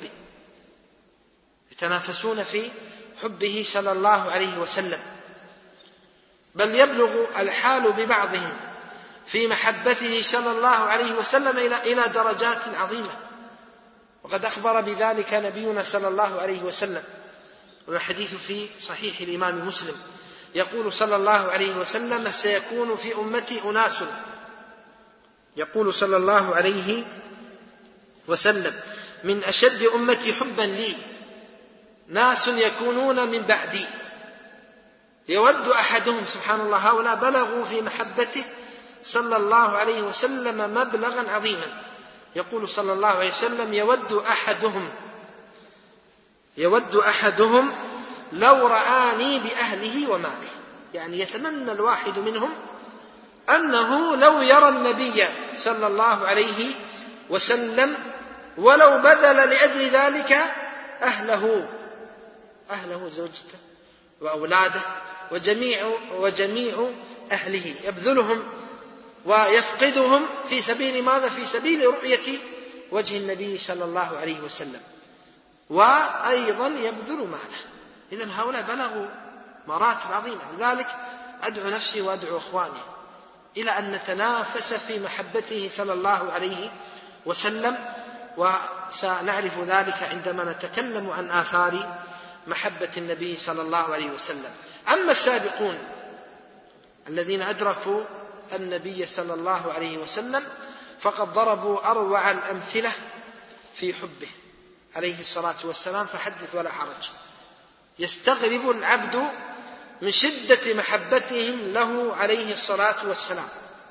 Speaker 2: في حبه صلى الله عليه وسلم، بل يبلغ الحال ببعضهم في محبته صلى الله عليه وسلم إلى درجات عظيمة، وقد أخبر بذلك نبينا صلى الله عليه وسلم، والحديث في صحيح الإمام مسلم، يقول صلى الله عليه وسلم: سيكون في أمتي أناس، يقول صلى الله عليه وسلم: من أشد أمتي حبا لي ناس يكونون من بعدي يود أحدهم، سبحان الله، هؤلاء بلغوا في محبته صلى الله عليه وسلم مبلغا عظيما. يقول صلى الله عليه وسلم: يود أحدهم لو رآني بأهله وماله، يعني يتمنى الواحد منهم أنه لو يرى النبي صلى الله عليه وسلم ولو بذل لأجل ذلك أهله زوجته وأولاده وجميع أهله، يبذلهم ويفقدهم في سبيل ماذا؟ في سبيل رؤية وجه النبي صلى الله عليه وسلم، وأيضا يبذل ماله. إذن هؤلاء بلغوا مراتب عظيمة. لذلك أدعو نفسي وأدعو أخواني إلى أن نتنافس في محبته صلى الله عليه وسلم، وسنعرف ذلك عندما نتكلم عن آثار محبة النبي صلى الله عليه وسلم. أما السابقون الذين أدركوا النبي صلى الله عليه وسلم فقد ضربوا أروع الأمثلة في حبه عليه الصلاة والسلام، فحدث ولا حرج. يستغرب العبد من شدة محبتهم له عليه الصلاة والسلام،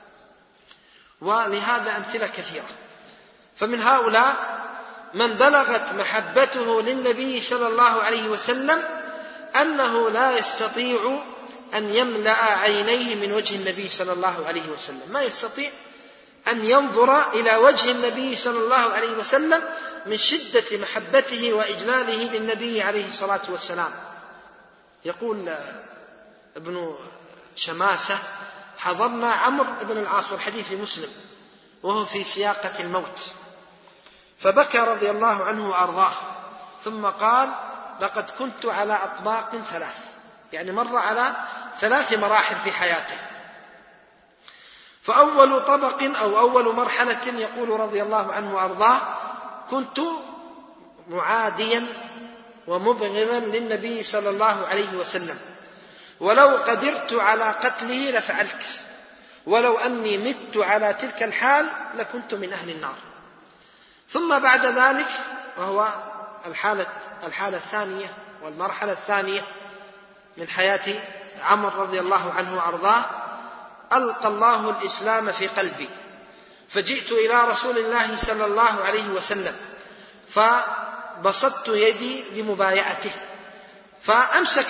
Speaker 2: ولهذا أمثلة كثيرة. فمن هؤلاء من بلغت محبته للنبي صلى الله عليه وسلم أنه لا يستطيع أن يملأ عينيه من وجه النبي صلى الله عليه وسلم، ما يستطيع أن ينظر إلى وجه النبي صلى الله عليه وسلم من شدة محبته وإجلاله للنبي عليه الصلاة والسلام. يقول ابن شماسة حضرنا عمرو بن العاص، والحديث في مسلم، وهو في سياقة الموت، فبكى رضي الله عنه وأرضاه، ثم قال: لقد كنت على أطباق 3، يعني مر على 3 مراحل في حياته. فأول طبق أو أول مرحلة يقول رضي الله عنه وأرضاه: كنت معاديا ومبغضا للنبي صلى الله عليه وسلم، ولو قدرت على قتله لفعلت، ولو أني مت على تلك الحال لكنت من أهل النار. ثم بعد ذلك، وهو الحالة الثانية والمرحلة الثانية من حياة عمرو رضي الله عنه وأرضاه: ألقى الله الإسلام في قلبي، فجئت إلى رسول الله صلى الله عليه وسلم فبسطت يدي لمبايعته، فبسط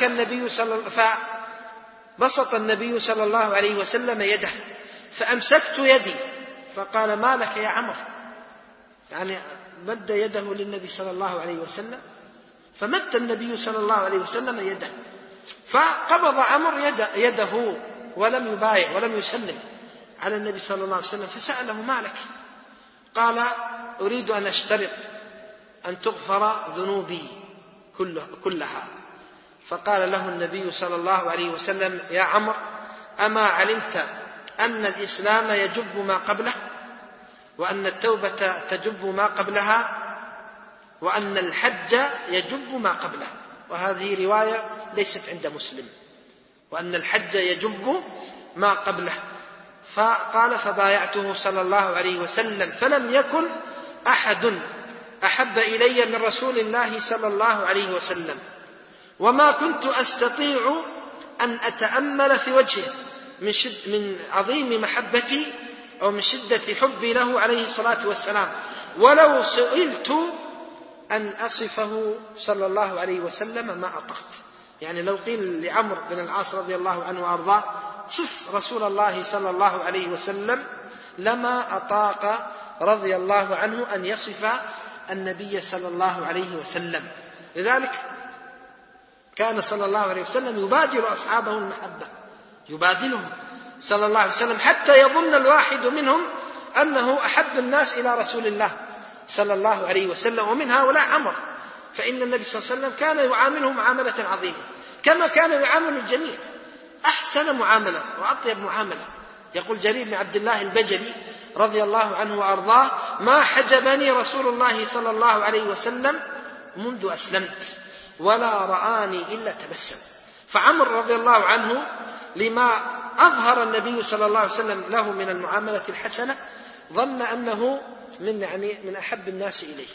Speaker 2: النبي صلى الله عليه وسلم يده، فأمسكت يدي، فقال: ما لك يا عمرو؟ يعني مد يده للنبي صلى الله عليه وسلم، فمد النبي صلى الله عليه وسلم يده، فقبض عمرو يده ولم يبايع ولم يسلم على النبي صلى الله عليه وسلم، فسأله: ما لك؟ قال: أريد أن أشترط أن تغفر ذنوبي كلها. فقال له النبي صلى الله عليه وسلم: يا عمرو، أما علمت أن الإسلام يجب ما قبله، وأن التوبة تجب ما قبلها، وأن الحج يجب ما قبله؟ وهذه رواية ليست عند مسلم، وأن الحج يجب ما قبله. فقال: فبايعته صلى الله عليه وسلم، فلم يكن أحد أحب إلي من رسول الله صلى الله عليه وسلم، وما كنت أستطيع أن أتأمل في وجهه من عظيم محبتي أو من شدة حبي له عليه الصلاة والسلام، ولو سئلت أن أصفه صلى الله عليه وسلم ما أطقت. يعني لو قيل لعمرو بن العاص رضي الله عنه وأرضاه: صف رسول الله صلى الله عليه وسلم، لما أطاق رضي الله عنه أن يصف النبي صلى الله عليه وسلم. لذلك كان صلى الله عليه وسلم يبادر أصحابه المحبة، يبادلهم صلى الله عليه وسلم، حتى يظن الواحد منهم أنه أحب الناس إلى رسول الله صلى الله عليه وسلم، ومن هؤلاء عمرو، فإن النبي صلى الله عليه وسلم كان يعامله معاملة عظيمة، كما كان يعامل الجميع أحسن معاملة وأطيب معاملة. يقول جرير بن عبد الله البجلي رضي الله عنه وأرضاه: ما حجبني رسول الله صلى الله عليه وسلم منذ أسلمت، ولا رآني إلا تبسم. فعمرو رضي الله عنه لما أظهر النبي صلى الله عليه وسلم له من المعاملة الحسنة، ظن أنه من أحب الناس إليه،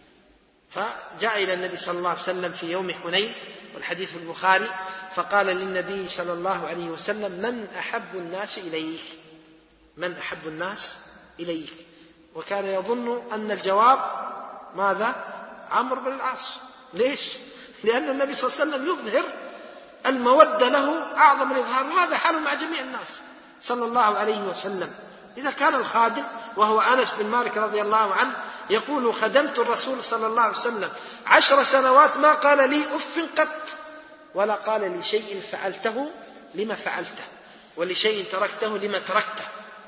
Speaker 2: فجاء إلى النبي صلى الله عليه وسلم في يوم حنين، والحديث في البخاري، فقال للنبي صلى الله عليه وسلم: من أحب الناس إليك؟ من أحب الناس إليك؟ وكان يظن أن الجواب ماذا؟ عمرو بن العاص. ليش؟ لأن النبي صلى الله عليه وسلم يظهر المودة له أعظم الإظهار، وهذا حاله مع جميع الناس صلى الله عليه وسلم. إذا كان الخادم، وهو أنس بن مالك رضي الله عنه يقول: خدمت الرسول صلى الله عليه وسلم 10 سنوات، ما قال لي أف قط، ولا قال لي شيء فعلته لما فعلته، ولشيء تركته لما تركته.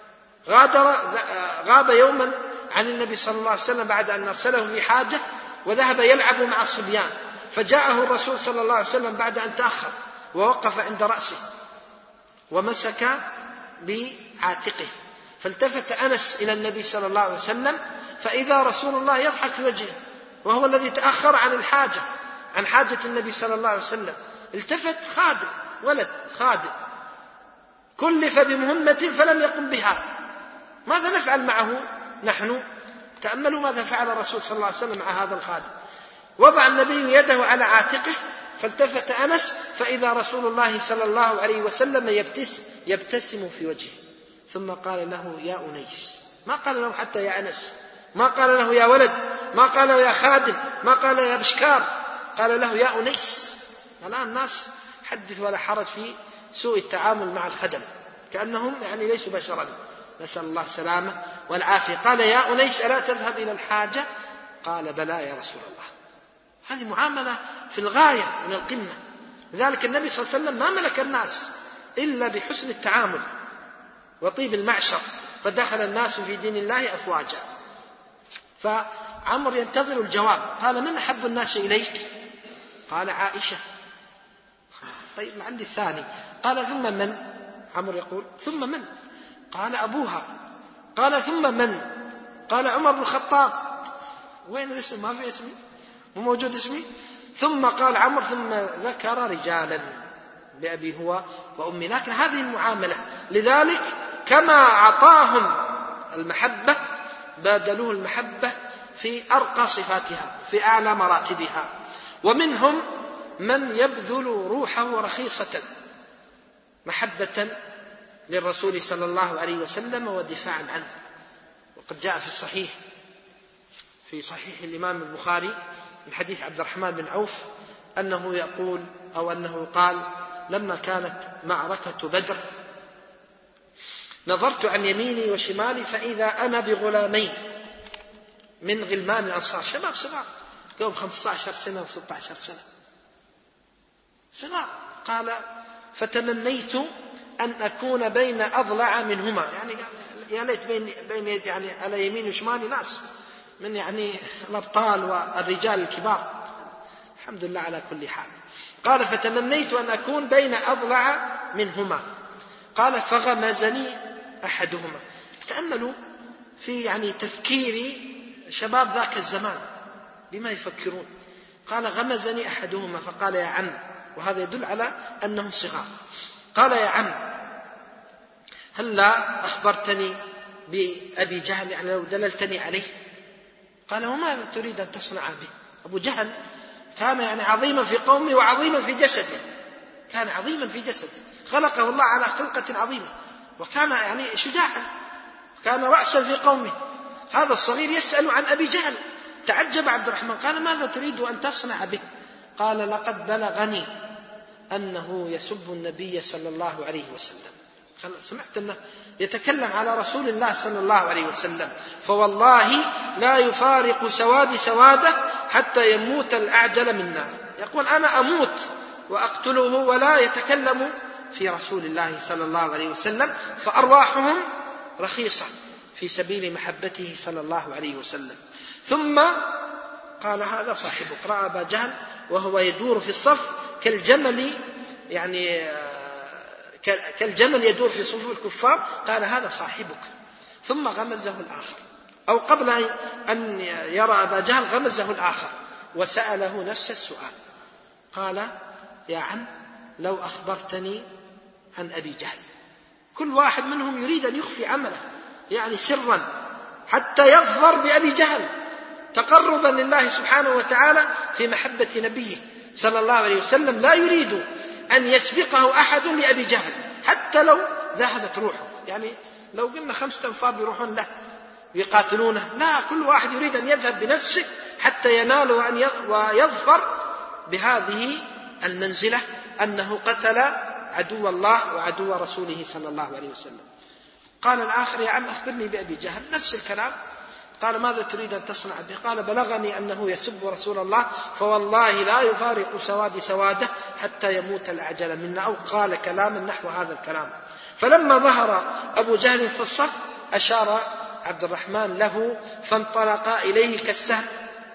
Speaker 2: غاب يوما عن النبي صلى الله عليه وسلم بعد أن أرسله في حاجة، وذهب يلعب مع الصبيان، فجاءه الرسول صلى الله عليه وسلم بعد أن تأخر، ووقف عند رأسه ومسك بعاتقه، فالتفت أنس إلى النبي صلى الله عليه وسلم، فإذا رسول الله يضحك في وجهه، وهو الذي تأخر عن حاجة النبي صلى الله عليه وسلم. التفت خادم، ولد خادم كلف بمهمة فلم يقم بها، ماذا نفعل معه نحن؟ تأملوا ماذا فعل الرسول صلى الله عليه وسلم مع هذا الخادم. وضع النبي يده على عاتقه، فالتفت أنس، فإذا رسول الله صلى الله عليه وسلم يبتسم في وجهه، ثم قال له: يا أنيس. ما قال له حتى يا أنس، ما قال له يا ولد، ما قال له يا خادم، ما قال يا بشكار، قال له يا أنيس. الآن الناس حدث ولا حرج في سوء التعامل مع الخدم، كأنهم ليسوا بشرا، نسأل الله السلامة والعافية. قال: يا أنيس، ألا تذهب إلى الحاجة؟ قال: بلى يا رسول الله. هذه معاملة في الغاية من القمة. لذلك النبي صلى الله عليه وسلم ما ملك الناس، إلا بحسن التعامل وطيب المعشر، فدخل الناس في دين الله أفواجا. فعمر ينتظر الجواب. قال: من أحب الناس إليك؟ قال: عائشة. طيب لعلي الثاني. قال: ثم من؟ عمر يقول: ثم من؟ قال: أبوها. قال: ثم من؟ قال: عمر بن الخطاب. وين الاسم؟ ما في اسمي، مو موجود اسمي. ثم قال عمر: ثم ذكر رجالا بأبي هو وأمي. لكن هذه المعاملة، لذلك كما أعطاهم المحبة بادلوه المحبة في أرقى صفاتها، في أعلى مراتبها. ومنهم من يبذل روحه رخيصة محبة للرسول صلى الله عليه وسلم ودفاعا عنه. وقد جاء في صحيح الإمام البخاري من حديث عبد الرحمن بن عوف أنه يقول أو أنه قال: لما كانت معركة بدر نظرت عن يميني وشمالي فإذا أنا بغلامين من غلمان الأنصار، شباب صغار، قوم 15 سنة و16 سنة صغار. قال: فتمنيت أن أكون بين أضلع منهما، يعني يا ليت بين يدي، يعني على يمين وشمالي ناس من يعني الأبطال والرجال الكبار، الحمد لله على كل حال. قال: فتمنيت أن أكون بين أضلع منهما. قال: فغمزني أحدهما. تأملوا في يعني تفكير شباب ذاك الزمان بما يفكرون. قال: غمزني أحدهما فقال: يا عم، وهذا يدل على أنهم صغار. قال: يا عم، هل لا أخبرتني بأبي جهل؟ يعني لو دللتني عليه. قال: وماذا تريد أن تصنع به؟ أبو جهل كان يعني عظيما في قومه وعظيما في جسده، كان عظيما في جسده، خلقه الله على خلقة عظيمة، وكان يعني شجاعا، كان رأسا في قومه. هذا الصغير يسأل عن أبي جهل. تعجب عبد الرحمن، قال: ماذا تريد أن تصنع به؟ قال: لقد بلغني أنه يسب النبي صلى الله عليه وسلم. سمعت أنه يتكلم على رسول الله صلى الله عليه وسلم، فوالله لا يفارق سوادي سواده حتى يموت الأعجل منا. يقول: أنا أموت وأقتله ولا يتكلم في رسول الله صلى الله عليه وسلم، فأرواحهم رخيصة في سبيل محبته صلى الله عليه وسلم. ثم قال: هذا صاحبك. رأى أبا جهل وهو يدور في الصف كالجمل، يعني كالجمل يدور في صفوف الكفار. قال: هذا صاحبك. ثم غمزه الآخر، أو قبل أن يرى أبا جهل غمزه الآخر وسأله نفس السؤال. قال: يا عم، لو أخبرتني عن أبي جهل. كل واحد منهم يريد أن يخفي عمله، يعني سرا، حتى يظفر بأبي جهل تقربا لله سبحانه وتعالى في محبة نبيه صلى الله عليه وسلم. لا يريد أن يسبقه أحد لأبي جهل حتى لو ذهبت روحه، يعني لو قلنا 5 أنفار بيروحون له يقاتلونه، لا، كل واحد يريد أن يذهب بنفسه حتى ينال ويظفر بهذه المنزلة أنه قتل عدو الله وعدو رسوله صلى الله عليه وسلم. قال الآخر: يا عم، أخبرني بأبي جهل. نفس الكلام. قال: ماذا تريد أن تصنع به؟ قال: بلغني أنه يسب رسول الله، فوالله لا يفارق سوادي سواده حتى يموت الأعجل منا، أو قال كلاما نحو هذا الكلام. فلما ظهر أبو جهل في الصف أشار عبد الرحمن له، فانطلقا إليه كالسهم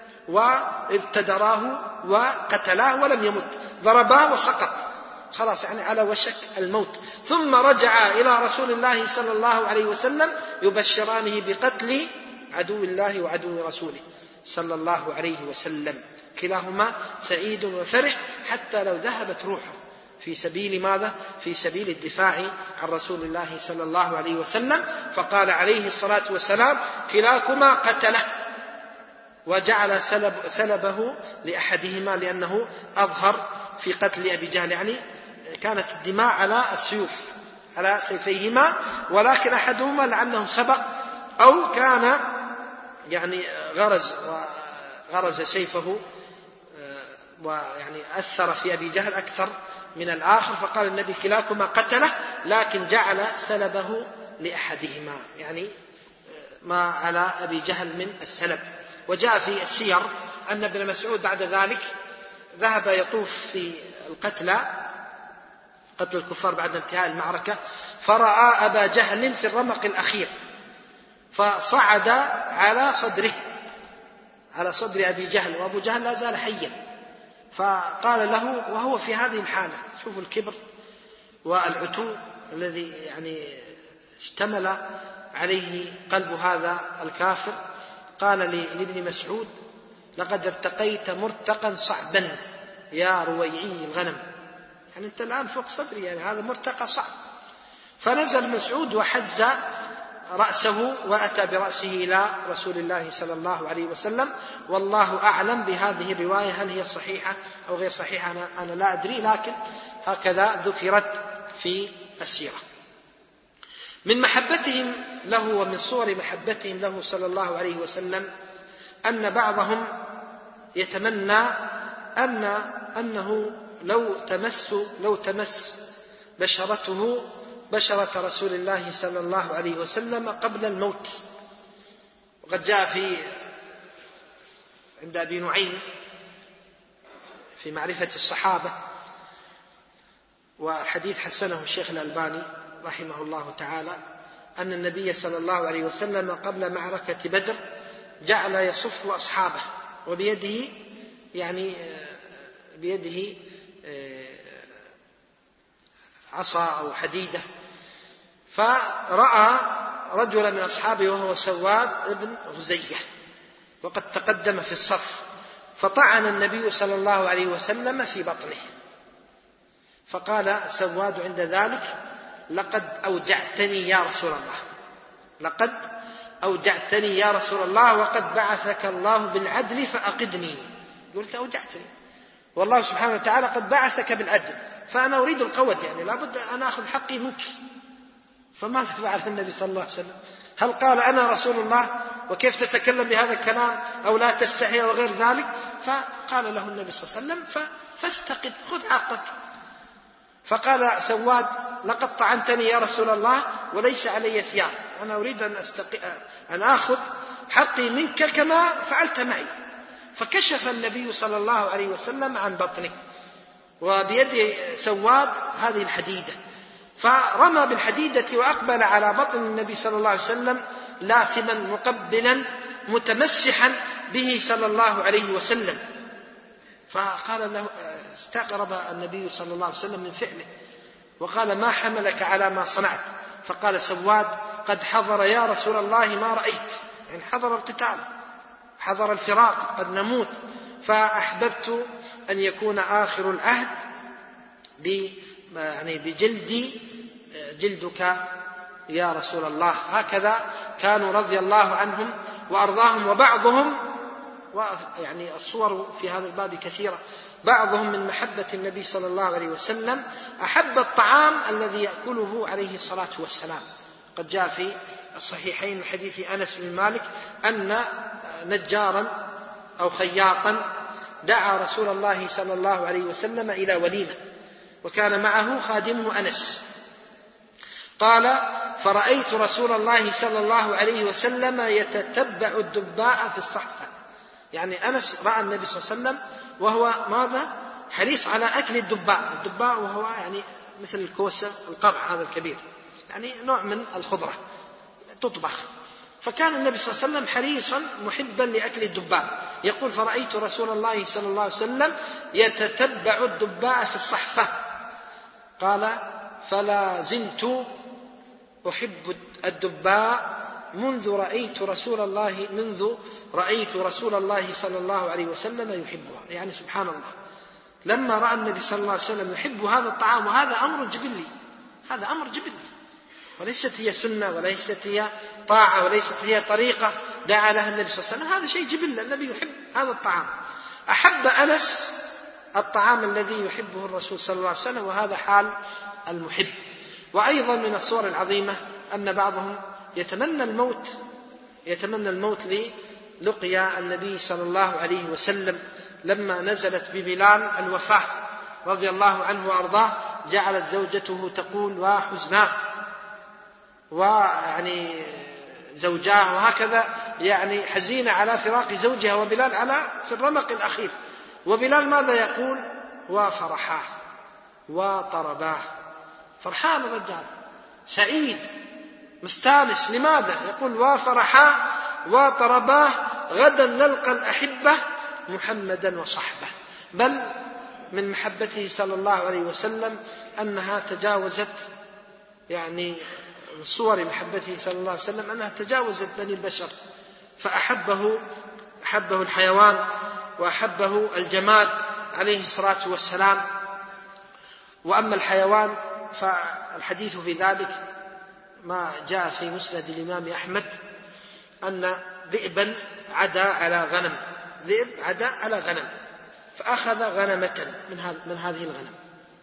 Speaker 2: وابتدراه وقتلاه ولم يمت، ضرباه وسقط، خلاص يعني على وشك الموت. ثم رجع إلى رسول الله صلى الله عليه وسلم يبشرانه بقتل عدو الله وعدو رسوله صلى الله عليه وسلم. كلاهما سعيد وفرح حتى لو ذهبت روحه في سبيل ماذا؟ في سبيل الدفاع عن رسول الله صلى الله عليه وسلم. فقال عليه الصلاة والسلام: كلاكما قتله، وجعل سلبه لأحدهما لأنه أظهر في قتل أبي جهل، يعني كانت الدماء على السيوف، على سيفيهما، ولكن أحدهما لعله سبق أو كان يعني غرز سيفه ويعني أثر في أبي جهل أكثر من الآخر. فقال النبي: كلاكما قتله، لكن جعل سلبه لأحدهما، يعني ما على أبي جهل من السلب. وجاء في السير أن ابن مسعود بعد ذلك ذهب يطوف في القتلى قتل الكفار بعد انتهاء المعركة، فرأى أبا جهل في الرمق الأخير فصعد على صدر أبي جهل، وأبو جهل لا زال حيا، فقال له وهو في هذه الحالة، شوفوا الكبر والعتو الذي يعني اشتمل عليه قلب هذا الكافر، قال لابن مسعود: لقد ارتقيت مرتقا صعبا يا رويعي الغنم، يعني أنت الآن فوق صدري، يعني هذا مرتقى صعب. فنزل مسعود وحز رأسه وأتى برأسه إلى رسول الله صلى الله عليه وسلم، والله أعلم بهذه الرواية هل هي صحيحة أو غير صحيحة، أنا لا أدري، لكن هكذا ذكرت في السيرة. من محبتهم له ومن صور محبتهم له صلى الله عليه وسلم أن بعضهم يتمنى أنه لو تمس بشرته بشرة رسول الله صلى الله عليه وسلم قبل الموت. وقد جاء عند أبي نعيم في معرفة الصحابة، والحديث حسنه الشيخ الألباني رحمه الله تعالى، أن النبي صلى الله عليه وسلم قبل معركة بدر جعل يصف أصحابه، وبيده بيده عصا أو حديدة، فرأى رجلا من أصحابه وهو سواد ابن غزية وقد تقدم في الصف، فطعن النبي صلى الله عليه وسلم في بطنه، فقال سواد عند ذلك: لقد أوجعتني يا رسول الله، لقد أوجعتني يا رسول الله، وقد بعثك الله بالعدل فأقدني. قلت أوجعتني، والله سبحانه وتعالى قد بعثك بالعدل، فأنا أريد القود، يعني لابد أن أخذ حقي منك. فماذا فعل النبي صلى الله عليه وسلم؟ هل قال أنا رسول الله وكيف تتكلم بهذا الكلام أو لا تستحي وغير ذلك؟ فقال له النبي صلى الله عليه وسلم: فاستقد، خذ حقك. فقال سواد: لقد طعنتني يا رسول الله وليس علي ثياب، أنا أريد أن أخذ حقي منك كما فعلت معي. فكشف النبي صلى الله عليه وسلم عن بطنه، وبيد سواد هذه الحديدة، فرمى بالحديدة وأقبل على بطن النبي صلى الله عليه وسلم لاثما مقبلا متمسحا به صلى الله عليه وسلم. فقال له، استغرب النبي صلى الله عليه وسلم من فعله وقال: ما حملك على ما صنعت؟ فقال سواد: قد حضر يا رسول الله ما رأيت، يعني حضر القتال، حضر الفراق، قد نموت، فأحببت أن يكون آخر العهد بجلدي جلدك يا رسول الله. هكذا كانوا رضي الله عنهم وأرضاهم. وبعضهم، يعني الصور في هذا الباب كثيرة، بعضهم من محبة النبي صلى الله عليه وسلم أحب الطعام الذي يأكله عليه الصلاة والسلام. قد جاء في الصحيحين من حديث أنس بن مالك أن نجارا أو خياطا دعا رسول الله صلى الله عليه وسلم إلى وليمة، وكان معه خادمه أنس. قال: فرأيت رسول الله صلى الله عليه وسلم يتتبع الدباء في الصحفة، يعني أنس رأى النبي صلى الله عليه وسلم وهو ماذا؟ حريص على أكل الدباء وهو يعني مثل الكوسة، القرع هذا الكبير، يعني نوع من الخضرة تطبخ. فكان النبي صلى الله عليه وسلم حريصا محبا لأكل الدباء. يقول: فرأيت رسول الله صلى الله عليه وسلم يتتبع الدباء في الصحفة. قال: فلا زلت أحب الدباء منذ رأيت رسول الله صلى الله عليه وسلم يحبها. يعني سبحان الله، لما رأى النبي صلى الله عليه وسلم يحب هذا الطعام، وهذا أمر جبلي، هذا أمر جبلي، وليست هي سنة، وليست هي طاعة، وليست هي طريقة دعا لها النبي صلى الله عليه وسلم، هذا شيء جبل، النبي يحب هذا الطعام. أحب أنس الطعام الذي يحبه الرسول صلى الله عليه وسلم، وهذا حال المحب. وأيضا من الصور العظيمة أن بعضهم يتمنى الموت للقيا النبي صلى الله عليه وسلم. لما نزلت ببلال الوفاة رضي الله عنه وأرضاه، جعلت زوجته تقول: وحزناه، ويعني زوجاه، وهكذا يعني حزينة على فراق زوجها، وبلال في الرمق الأخير. وبلال ماذا يقول؟ وفرحاه وطرباه فرحان الرجال سعيد مستانس. لماذا؟ يقول وفرحا وطرباه غدا نلقى الأحبة محمدا وصحبه. بل من محبته صلى الله عليه وسلم أنها تجاوزت، يعني من صور محبته صلى الله عليه وسلم أنها تجاوزت بني البشر، فأحبه الحيوان وأحبه الجماد عليه الصلاة والسلام. وأما الحيوان فالحديث في ذلك ما جاء في مسند الإمام أحمد أن ذئبا عدا على غنم فأخذ غنمة من هذه الغنم،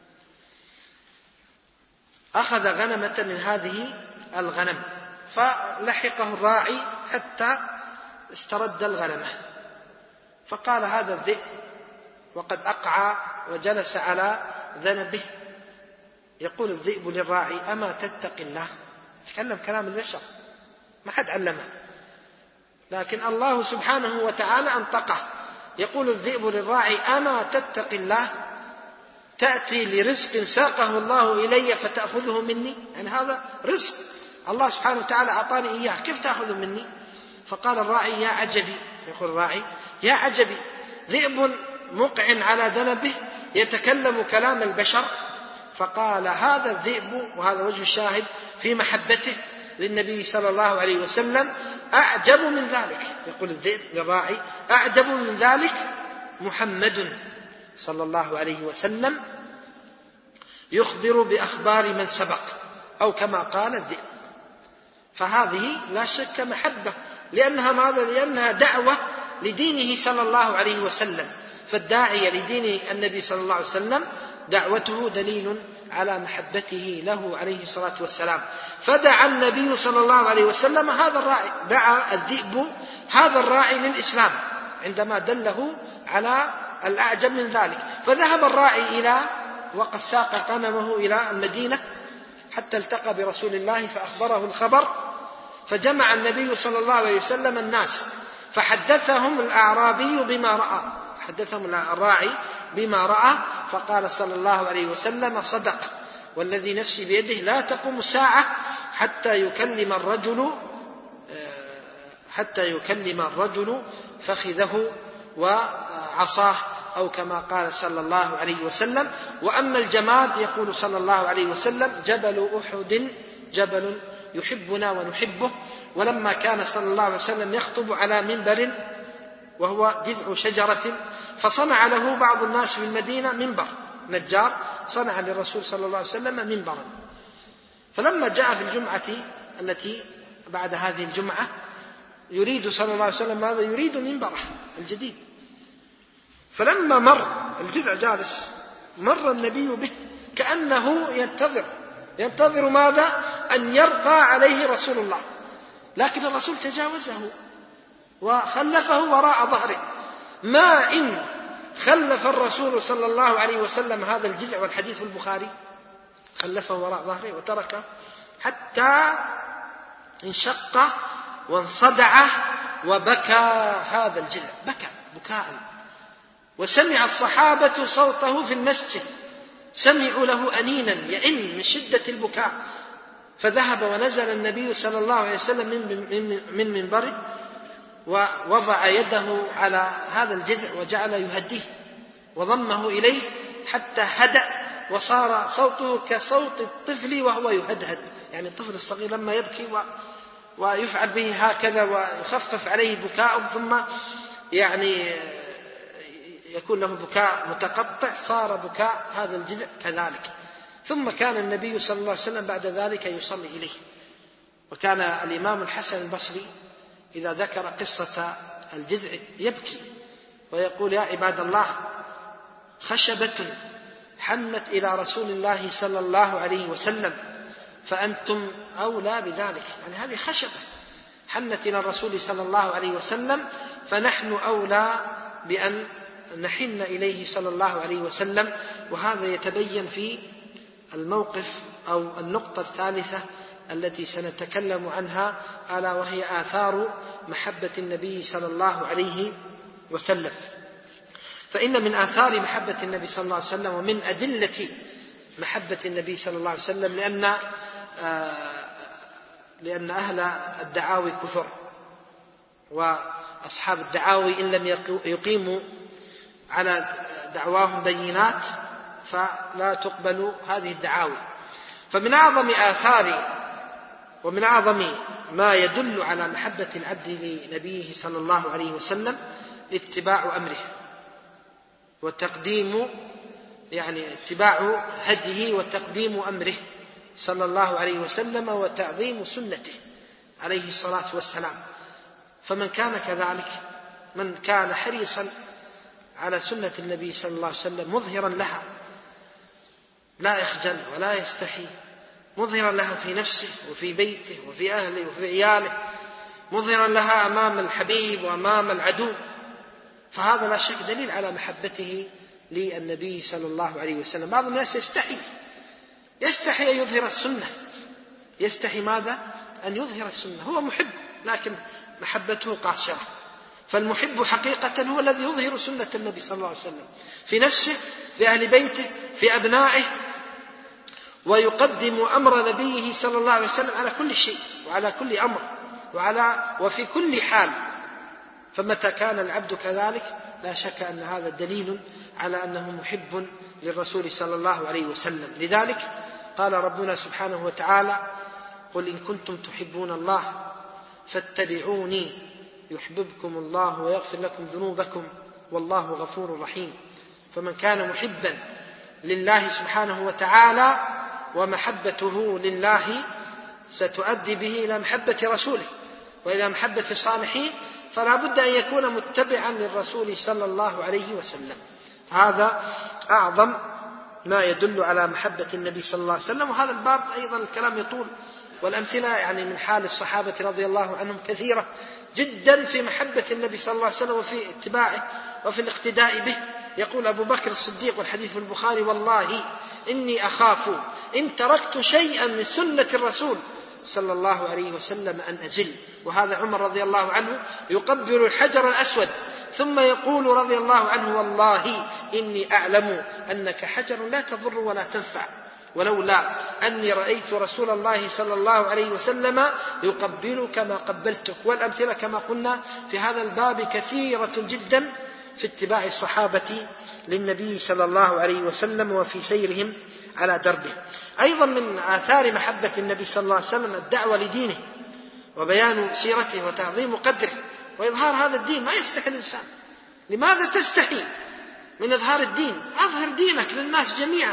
Speaker 2: أخذ غنمة من هذه الغنم، فلحقه الراعي حتى استرد الغنمة، فقال هذا الذئب وقد أقعى وجلس على ذنبه. يقول الذئب للراعي أما تتقي الله؟ تكلم كلام البشر ما حد علمه، لكن الله سبحانه وتعالى أنطقه. يقول الذئب للراعي أما تتقي الله؟ تأتي لرزق ساقه الله إلي فتأخذه مني؟ يعني هذا رزق الله سبحانه وتعالى أعطاني إياه، كيف تأخذه مني؟ فقال الراعي يا عجبي، يقول الراعي يا عجبي، ذئب مقع على ذنبه يتكلم كلام البشر. فقال هذا الذئب، وهذا وجه الشاهد في محبته للنبي صلى الله عليه وسلم، أعجب من ذلك. يقول الذئب للراعي أعجب من ذلك محمد صلى الله عليه وسلم يخبر بأخبار من سبق، أو كما قال الذئب. فهذه لا شك محبة، لأنها ماذا؟ لأنها دعوة لدينه صلى الله عليه وسلم، فالداعية لدين النبي صلى الله عليه وسلم دعوته دليل على محبته له عليه الصلاة والسلام. فدعا النبي صلى الله عليه وسلم هذا الراعي، دعا الذئب هذا الراعي للإسلام عندما دله على الأعجب من ذلك. فذهب الراعي وقد ساق غنمه إلى المدينة حتى التقى برسول الله فأخبره الخبر، فجمع النبي صلى الله عليه وسلم الناس فحدثهم الأعرابي بما رأى، حدثهم الراعي بما رأى، فقال صلى الله عليه وسلم صدق والذي نفسي بيده لا تقوم الساعة حتى يكلم الرجل فخذه وعصاه، أو كما قال صلى الله عليه وسلم. وأما الجماد يقول صلى الله عليه وسلم جبل أحد جبل يحبنا ونحبه. ولما كان صلى الله عليه وسلم يخطب على منبر وهو جذع شجرة، فصنع له بعض الناس في المدينة منبر، نجار صنع للرسول صلى الله عليه وسلم منبرا. فلما جاء في الجمعة التي بعد هذه الجمعة يريد صلى الله عليه وسلم ماذا؟ يريد منبره الجديد. فلما مر الجذع جالس، مر النبي به كأنه ينتظر ماذا؟ أن يرقى عليه رسول الله، لكن الرسول تجاوزه وخلفه وراء ظهره. ما إن خلف الرسول صلى الله عليه وسلم هذا الجذع، والحديث في البخاري، خلفه وراء ظهره وتركه حتى انشق وانصدع وبكى هذا الجذع، بكى بكاء. وسمع الصحابة صوته في المسجد، سمعوا له أنينا يئن من شدة البكاء. فذهب ونزل النبي صلى الله عليه وسلم من منبره ووضع يده على هذا الجذع وجعل يهديه وضمه إليه حتى هدأ، وصار صوته كصوت الطفل وهو يهدهد، يعني الطفل الصغير لما يبكي ويفعل به هكذا ويخفف عليه بكاء ثم يعني يكون له بكاء متقطع، صار بكاء هذا الجذع كذلك. ثم كان النبي صلى الله عليه وسلم بعد ذلك يصلي إليه. وكان الإمام الحسن البصري إذا ذكر قصة الجذع يبكي ويقول يا عباد الله، خشبة حنت إلى رسول الله صلى الله عليه وسلم فأنتم أولى بذلك. يعني هذه خشبة حنت إلى الرسول صلى الله عليه وسلم، فنحن أولى بأن نحن إليه صلى الله عليه وسلم. وهذا يتبين في الموقف أو النقطة الثالثة التي سنتكلم عنها، ألا وهي آثار محبة النبي صلى الله عليه وسلم. فإن من آثار محبة النبي صلى الله عليه وسلم ومن أدلة محبة النبي صلى الله عليه وسلم، لأن أهل الدعاوي كثر، وأصحاب الدعاوي إن لم يقيموا على دعواهم بينات فلا تقبل هذه الدعاوي. فمن أعظم آثار ومن أعظم ما يدل على محبة العبد لنبيه صلى الله عليه وسلم اتباع أمره وتقديم اتباع هديه وتقديم أمره صلى الله عليه وسلم وتعظيم سنته عليه الصلاة والسلام. فمن كان كذلك، من كان حريصا على سنة النبي صلى الله عليه وسلم مظهرا لها لا يخجل ولا يستحي، مظهرا لها في نفسه وفي بيته وفي أهله وفي عياله، مظهرا لها أمام الحبيب وأمام العدو، فهذا لا شك دليل على محبته للنبي صلى الله عليه وسلم. بعض الناس يستحي أن يظهر السنة. يستحي ماذا؟ أن يظهر السنة. هو محب لكن محبته قاصرة. فالمحب حقيقة هو الذي يظهر سنة النبي صلى الله عليه وسلم في نفسه، في أهل بيته، في أبنائه، ويقدم أمر نبيه صلى الله عليه وسلم على كل شيء وعلى كل أمر وفي كل حال. فمتى كان العبد كذلك لا شك أن هذا دليل على أنه محب للرسول صلى الله عليه وسلم. لذلك قال ربنا سبحانه وتعالى: قل إن كنتم تحبون الله فاتبعوني يحببكم الله ويغفر لكم ذنوبكم والله غفور رحيم. فمن كان محبا لله سبحانه وتعالى ومحبته لله ستؤدي به إلى محبة رسوله وإلى محبة الصالحين، فلا بد أن يكون متبعا للرسول صلى الله عليه وسلم. هذا أعظم ما يدل على محبة النبي صلى الله عليه وسلم. وهذا الباب أيضا الكلام يطول، والأمثلة من حال الصحابة رضي الله عنهم كثيرة جدا في محبة النبي صلى الله عليه وسلم وفي اتباعه وفي الاقتداء به. يقول أبو بكر الصديق والحديث في البخاري: والله إني أخاف إن تركت شيئا من سنة الرسول صلى الله عليه وسلم أن أزل. وهذا عمر رضي الله عنه يقبل الحجر الأسود ثم يقول رضي الله عنه: والله إني أعلم أنك حجر لا تضر ولا تنفع، ولولا أني رأيت رسول الله صلى الله عليه وسلم يقبلك ما قبلتك. والأمثلة كما قلنا في هذا الباب كثيرة جدا في اتباع الصحابة للنبي صلى الله عليه وسلم وفي سيرهم على دربه. أيضا من آثار محبة النبي صلى الله عليه وسلم الدعوة لدينه وبيان سيرته وتعظيم قدره وإظهار هذا الدين. ما يستحي الإنسان. لماذا تستحي من إظهار الدين؟ أظهر دينك للناس جميعا،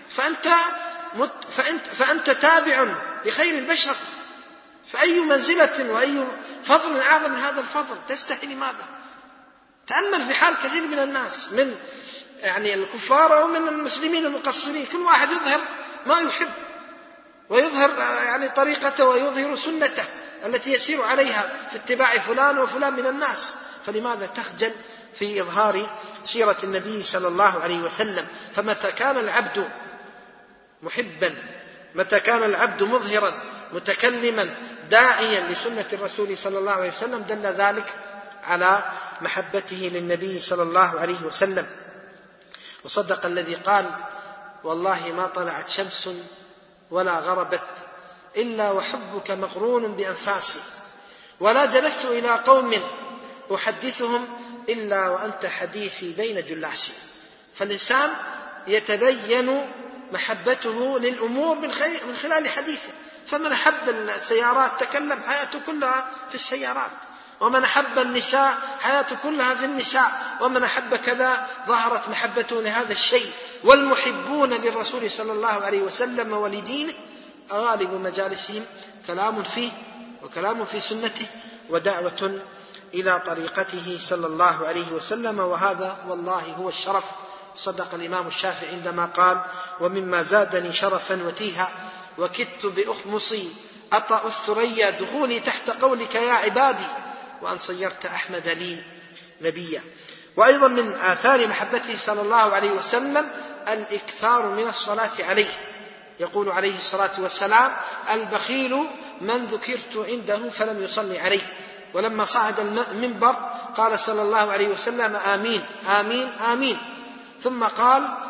Speaker 2: فأنت تابع لخير البشر، فأي منزلة وأي فضل أعظم من هذا الفضل؟ تستحي لماذا؟ تأمل في حال كثير من الناس من الكفار ومن المسلمين المقصرين، كل واحد يظهر ما يحب ويظهر طريقته ويظهر سنته التي يسير عليها في اتباع فلان وفلان من الناس. فلماذا تخجل في إظهار سيرة النبي صلى الله عليه وسلم؟ فمتى كان العبد محبا، متى كان العبد مظهرا متكلما داعيا لسنة الرسول صلى الله عليه وسلم دل ذلك على محبته للنبي صلى الله عليه وسلم. وصدق الذي قال: والله ما طلعت شمس ولا غربت إلا وحبك مقرون بأنفاسي، ولا جلست إلى قوم أحدثهم إلا وأنت حديثي بين جلاسي. فالإنسان يتبين محبته للأمور من خلال حديثه. فمن أحب السيارات تكلم حياته كلها في السيارات، ومن أحب النساء حياته كلها في النساء، ومن أحب كذا ظهرت محبته لهذا الشيء. والمحبون للرسول صلى الله عليه وسلم ولدينه غالب مجالسهم كلام فيه وكلام في سنته ودعوة إلى طريقته صلى الله عليه وسلم. وهذا والله هو الشرف. صدق الإمام الشافعي عندما قال: ومما زادني شرفا وتيها وكدت بأخمصي أطأ الثريا دخولي تحت قولك يا عبادي وأن صيرت أحمد لي نبيا. وأيضا من آثار محبته صلى الله عليه وسلم الإكثار من الصلاة عليه. يقول عليه الصلاة والسلام: البخيل من ذكرت عنده فلم يصلي عليه. ولما صعد المنبر قال صلى الله عليه وسلم: آمين آمين آمين. ثم قال: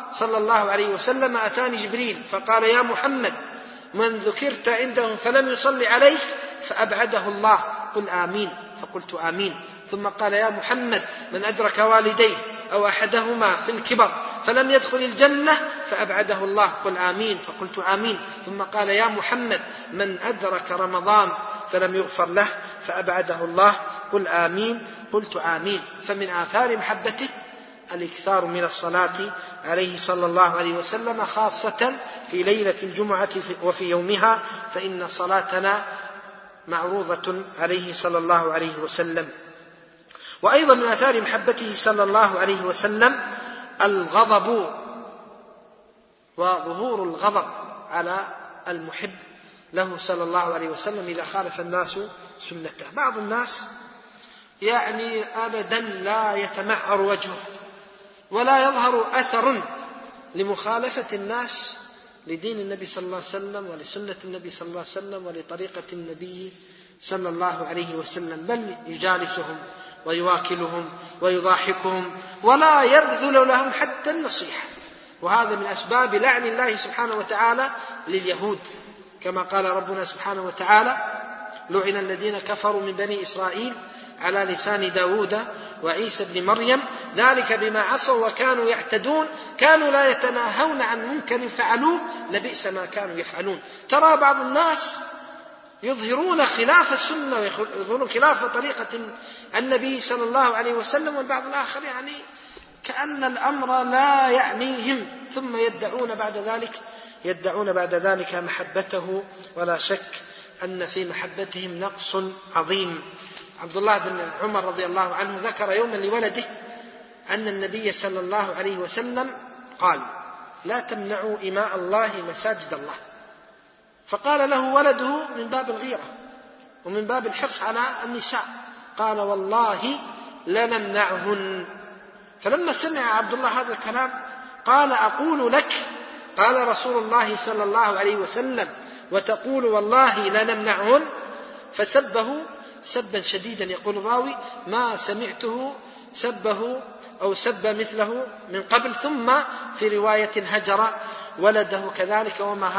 Speaker 2: صلى الله عليه وسلم أتاني جبريل فقال يا محمد من ذكرت عنده فلم يصلي عليك فأبعده الله قل آمين، فقلت آمين. ثم قال يا محمد من أدرك والديه أو أحدهما في الكبر فلم يدخل الجنة فأبعده الله قل آمين، فقلت آمين. ثم قال يا محمد من أدرك رمضان فلم يغفر له فأبعده الله قل آمين، قلت آمين. فمن آثار محبته الإكثار من الصلاة عليه صلى الله عليه وسلم، خاصة في ليلة الجمعة وفي يومها، فإن صلاتنا معروضة عليه صلى الله عليه وسلم. وأيضا من آثار محبته صلى الله عليه وسلم الغضب وظهور الغضب على المحب له صلى الله عليه وسلم إذا خالف الناس سنته. بعض الناس أبدا لا يتمعر وجهه ولا يظهر أثر لمخالفة الناس لدين النبي صلى الله عليه وسلم ولسنة النبي صلى الله عليه وسلم ولطريقة النبي صلى الله عليه وسلم، بل يجالسهم ويواكلهم ويضاحكهم ولا يبذل لهم حتى النصيحة. وهذا من أسباب لعن الله سبحانه وتعالى لليهود، كما قال ربنا سبحانه وتعالى لعن الذين كفروا من بني إسرائيل على لسان داود وعيسى بن مريم ذلك بما عصوا وكانوا يعتدون كانوا لا يتناهون عن منكر فعلوه لبئس ما كانوا يفعلون. ترى بعض الناس يظهرون خلاف السنة ويظهرون خلاف طريقة النبي صلى الله عليه وسلم، والبعض الآخر كأن الأمر لا يعنيهم، ثم يدعون بعد ذلك محبته، ولا شك أن في محبتهم نقص عظيم. عبد الله بن عمر رضي الله عنه ذكر يوما لولده أن النبي صلى الله عليه وسلم قال لا تمنعوا إماء الله مساجد الله، فقال له ولده من باب الغيرة ومن باب الحرص على النساء قال والله لنمنعهن. فلما سمع عبد الله هذا الكلام قال أقول لك قال رسول الله صلى الله عليه وسلم وتقول والله لنمنعهن؟ فسبه سبا شديدا، يقول الراوي ما سمعته سبه أو سب مثله من قبل. ثم في رواية هجر ولده كذلك،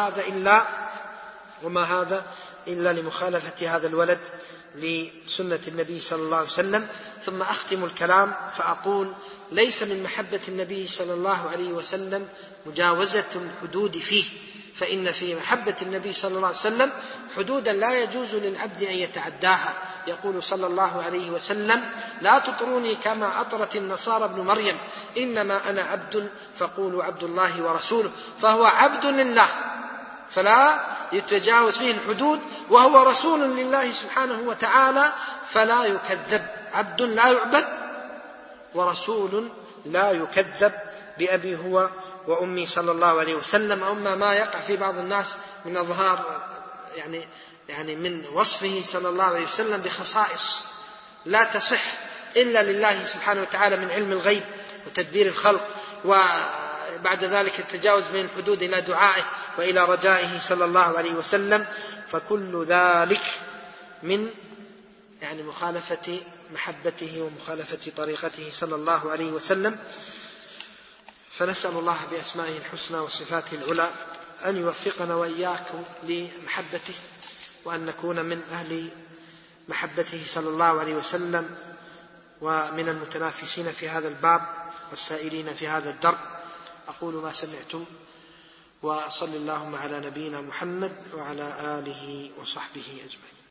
Speaker 2: وما هذا إلا لمخالفة هذا الولد لسنة النبي صلى الله عليه وسلم. ثم أختم الكلام فأقول ليس من محبة النبي صلى الله عليه وسلم مجاوزة الحدود فيه، فإن في محبة النبي صلى الله عليه وسلم حدودا لا يجوز للعبد أن يتعداها. يقول صلى الله عليه وسلم لا تطروني كما أطرت النصارى ابن مريم إنما أنا عبد فقولوا عبد الله ورسوله، فهو عبد لله فلا يتجاوز فيه الحدود، وهو رسول لله سبحانه وتعالى فلا يكذب، عبد لا يعبد ورسول لا يكذب بأبي هو وأمي صلى الله عليه وسلم. أما ما يقع في بعض الناس من أظهار يعني من وصفه صلى الله عليه وسلم بخصائص لا تصح إلا لله سبحانه وتعالى من علم الغيب وتدبير الخلق، وبعد ذلك التجاوز بين الحدود إلى دعائه وإلى رجائه صلى الله عليه وسلم، فكل ذلك من مخالفة محبته ومخالفة طريقته صلى الله عليه وسلم. فنسأل الله بأسمائه الحسنى وصفاته العلى أن يوفقنا وإياكم لمحبته، وأن نكون من أهل محبته صلى الله عليه وسلم ومن المتنافسين في هذا الباب والسائرين في هذا الدرب. أقول ما سمعتم وصل اللهم على نبينا محمد وعلى آله وصحبه أجمعين.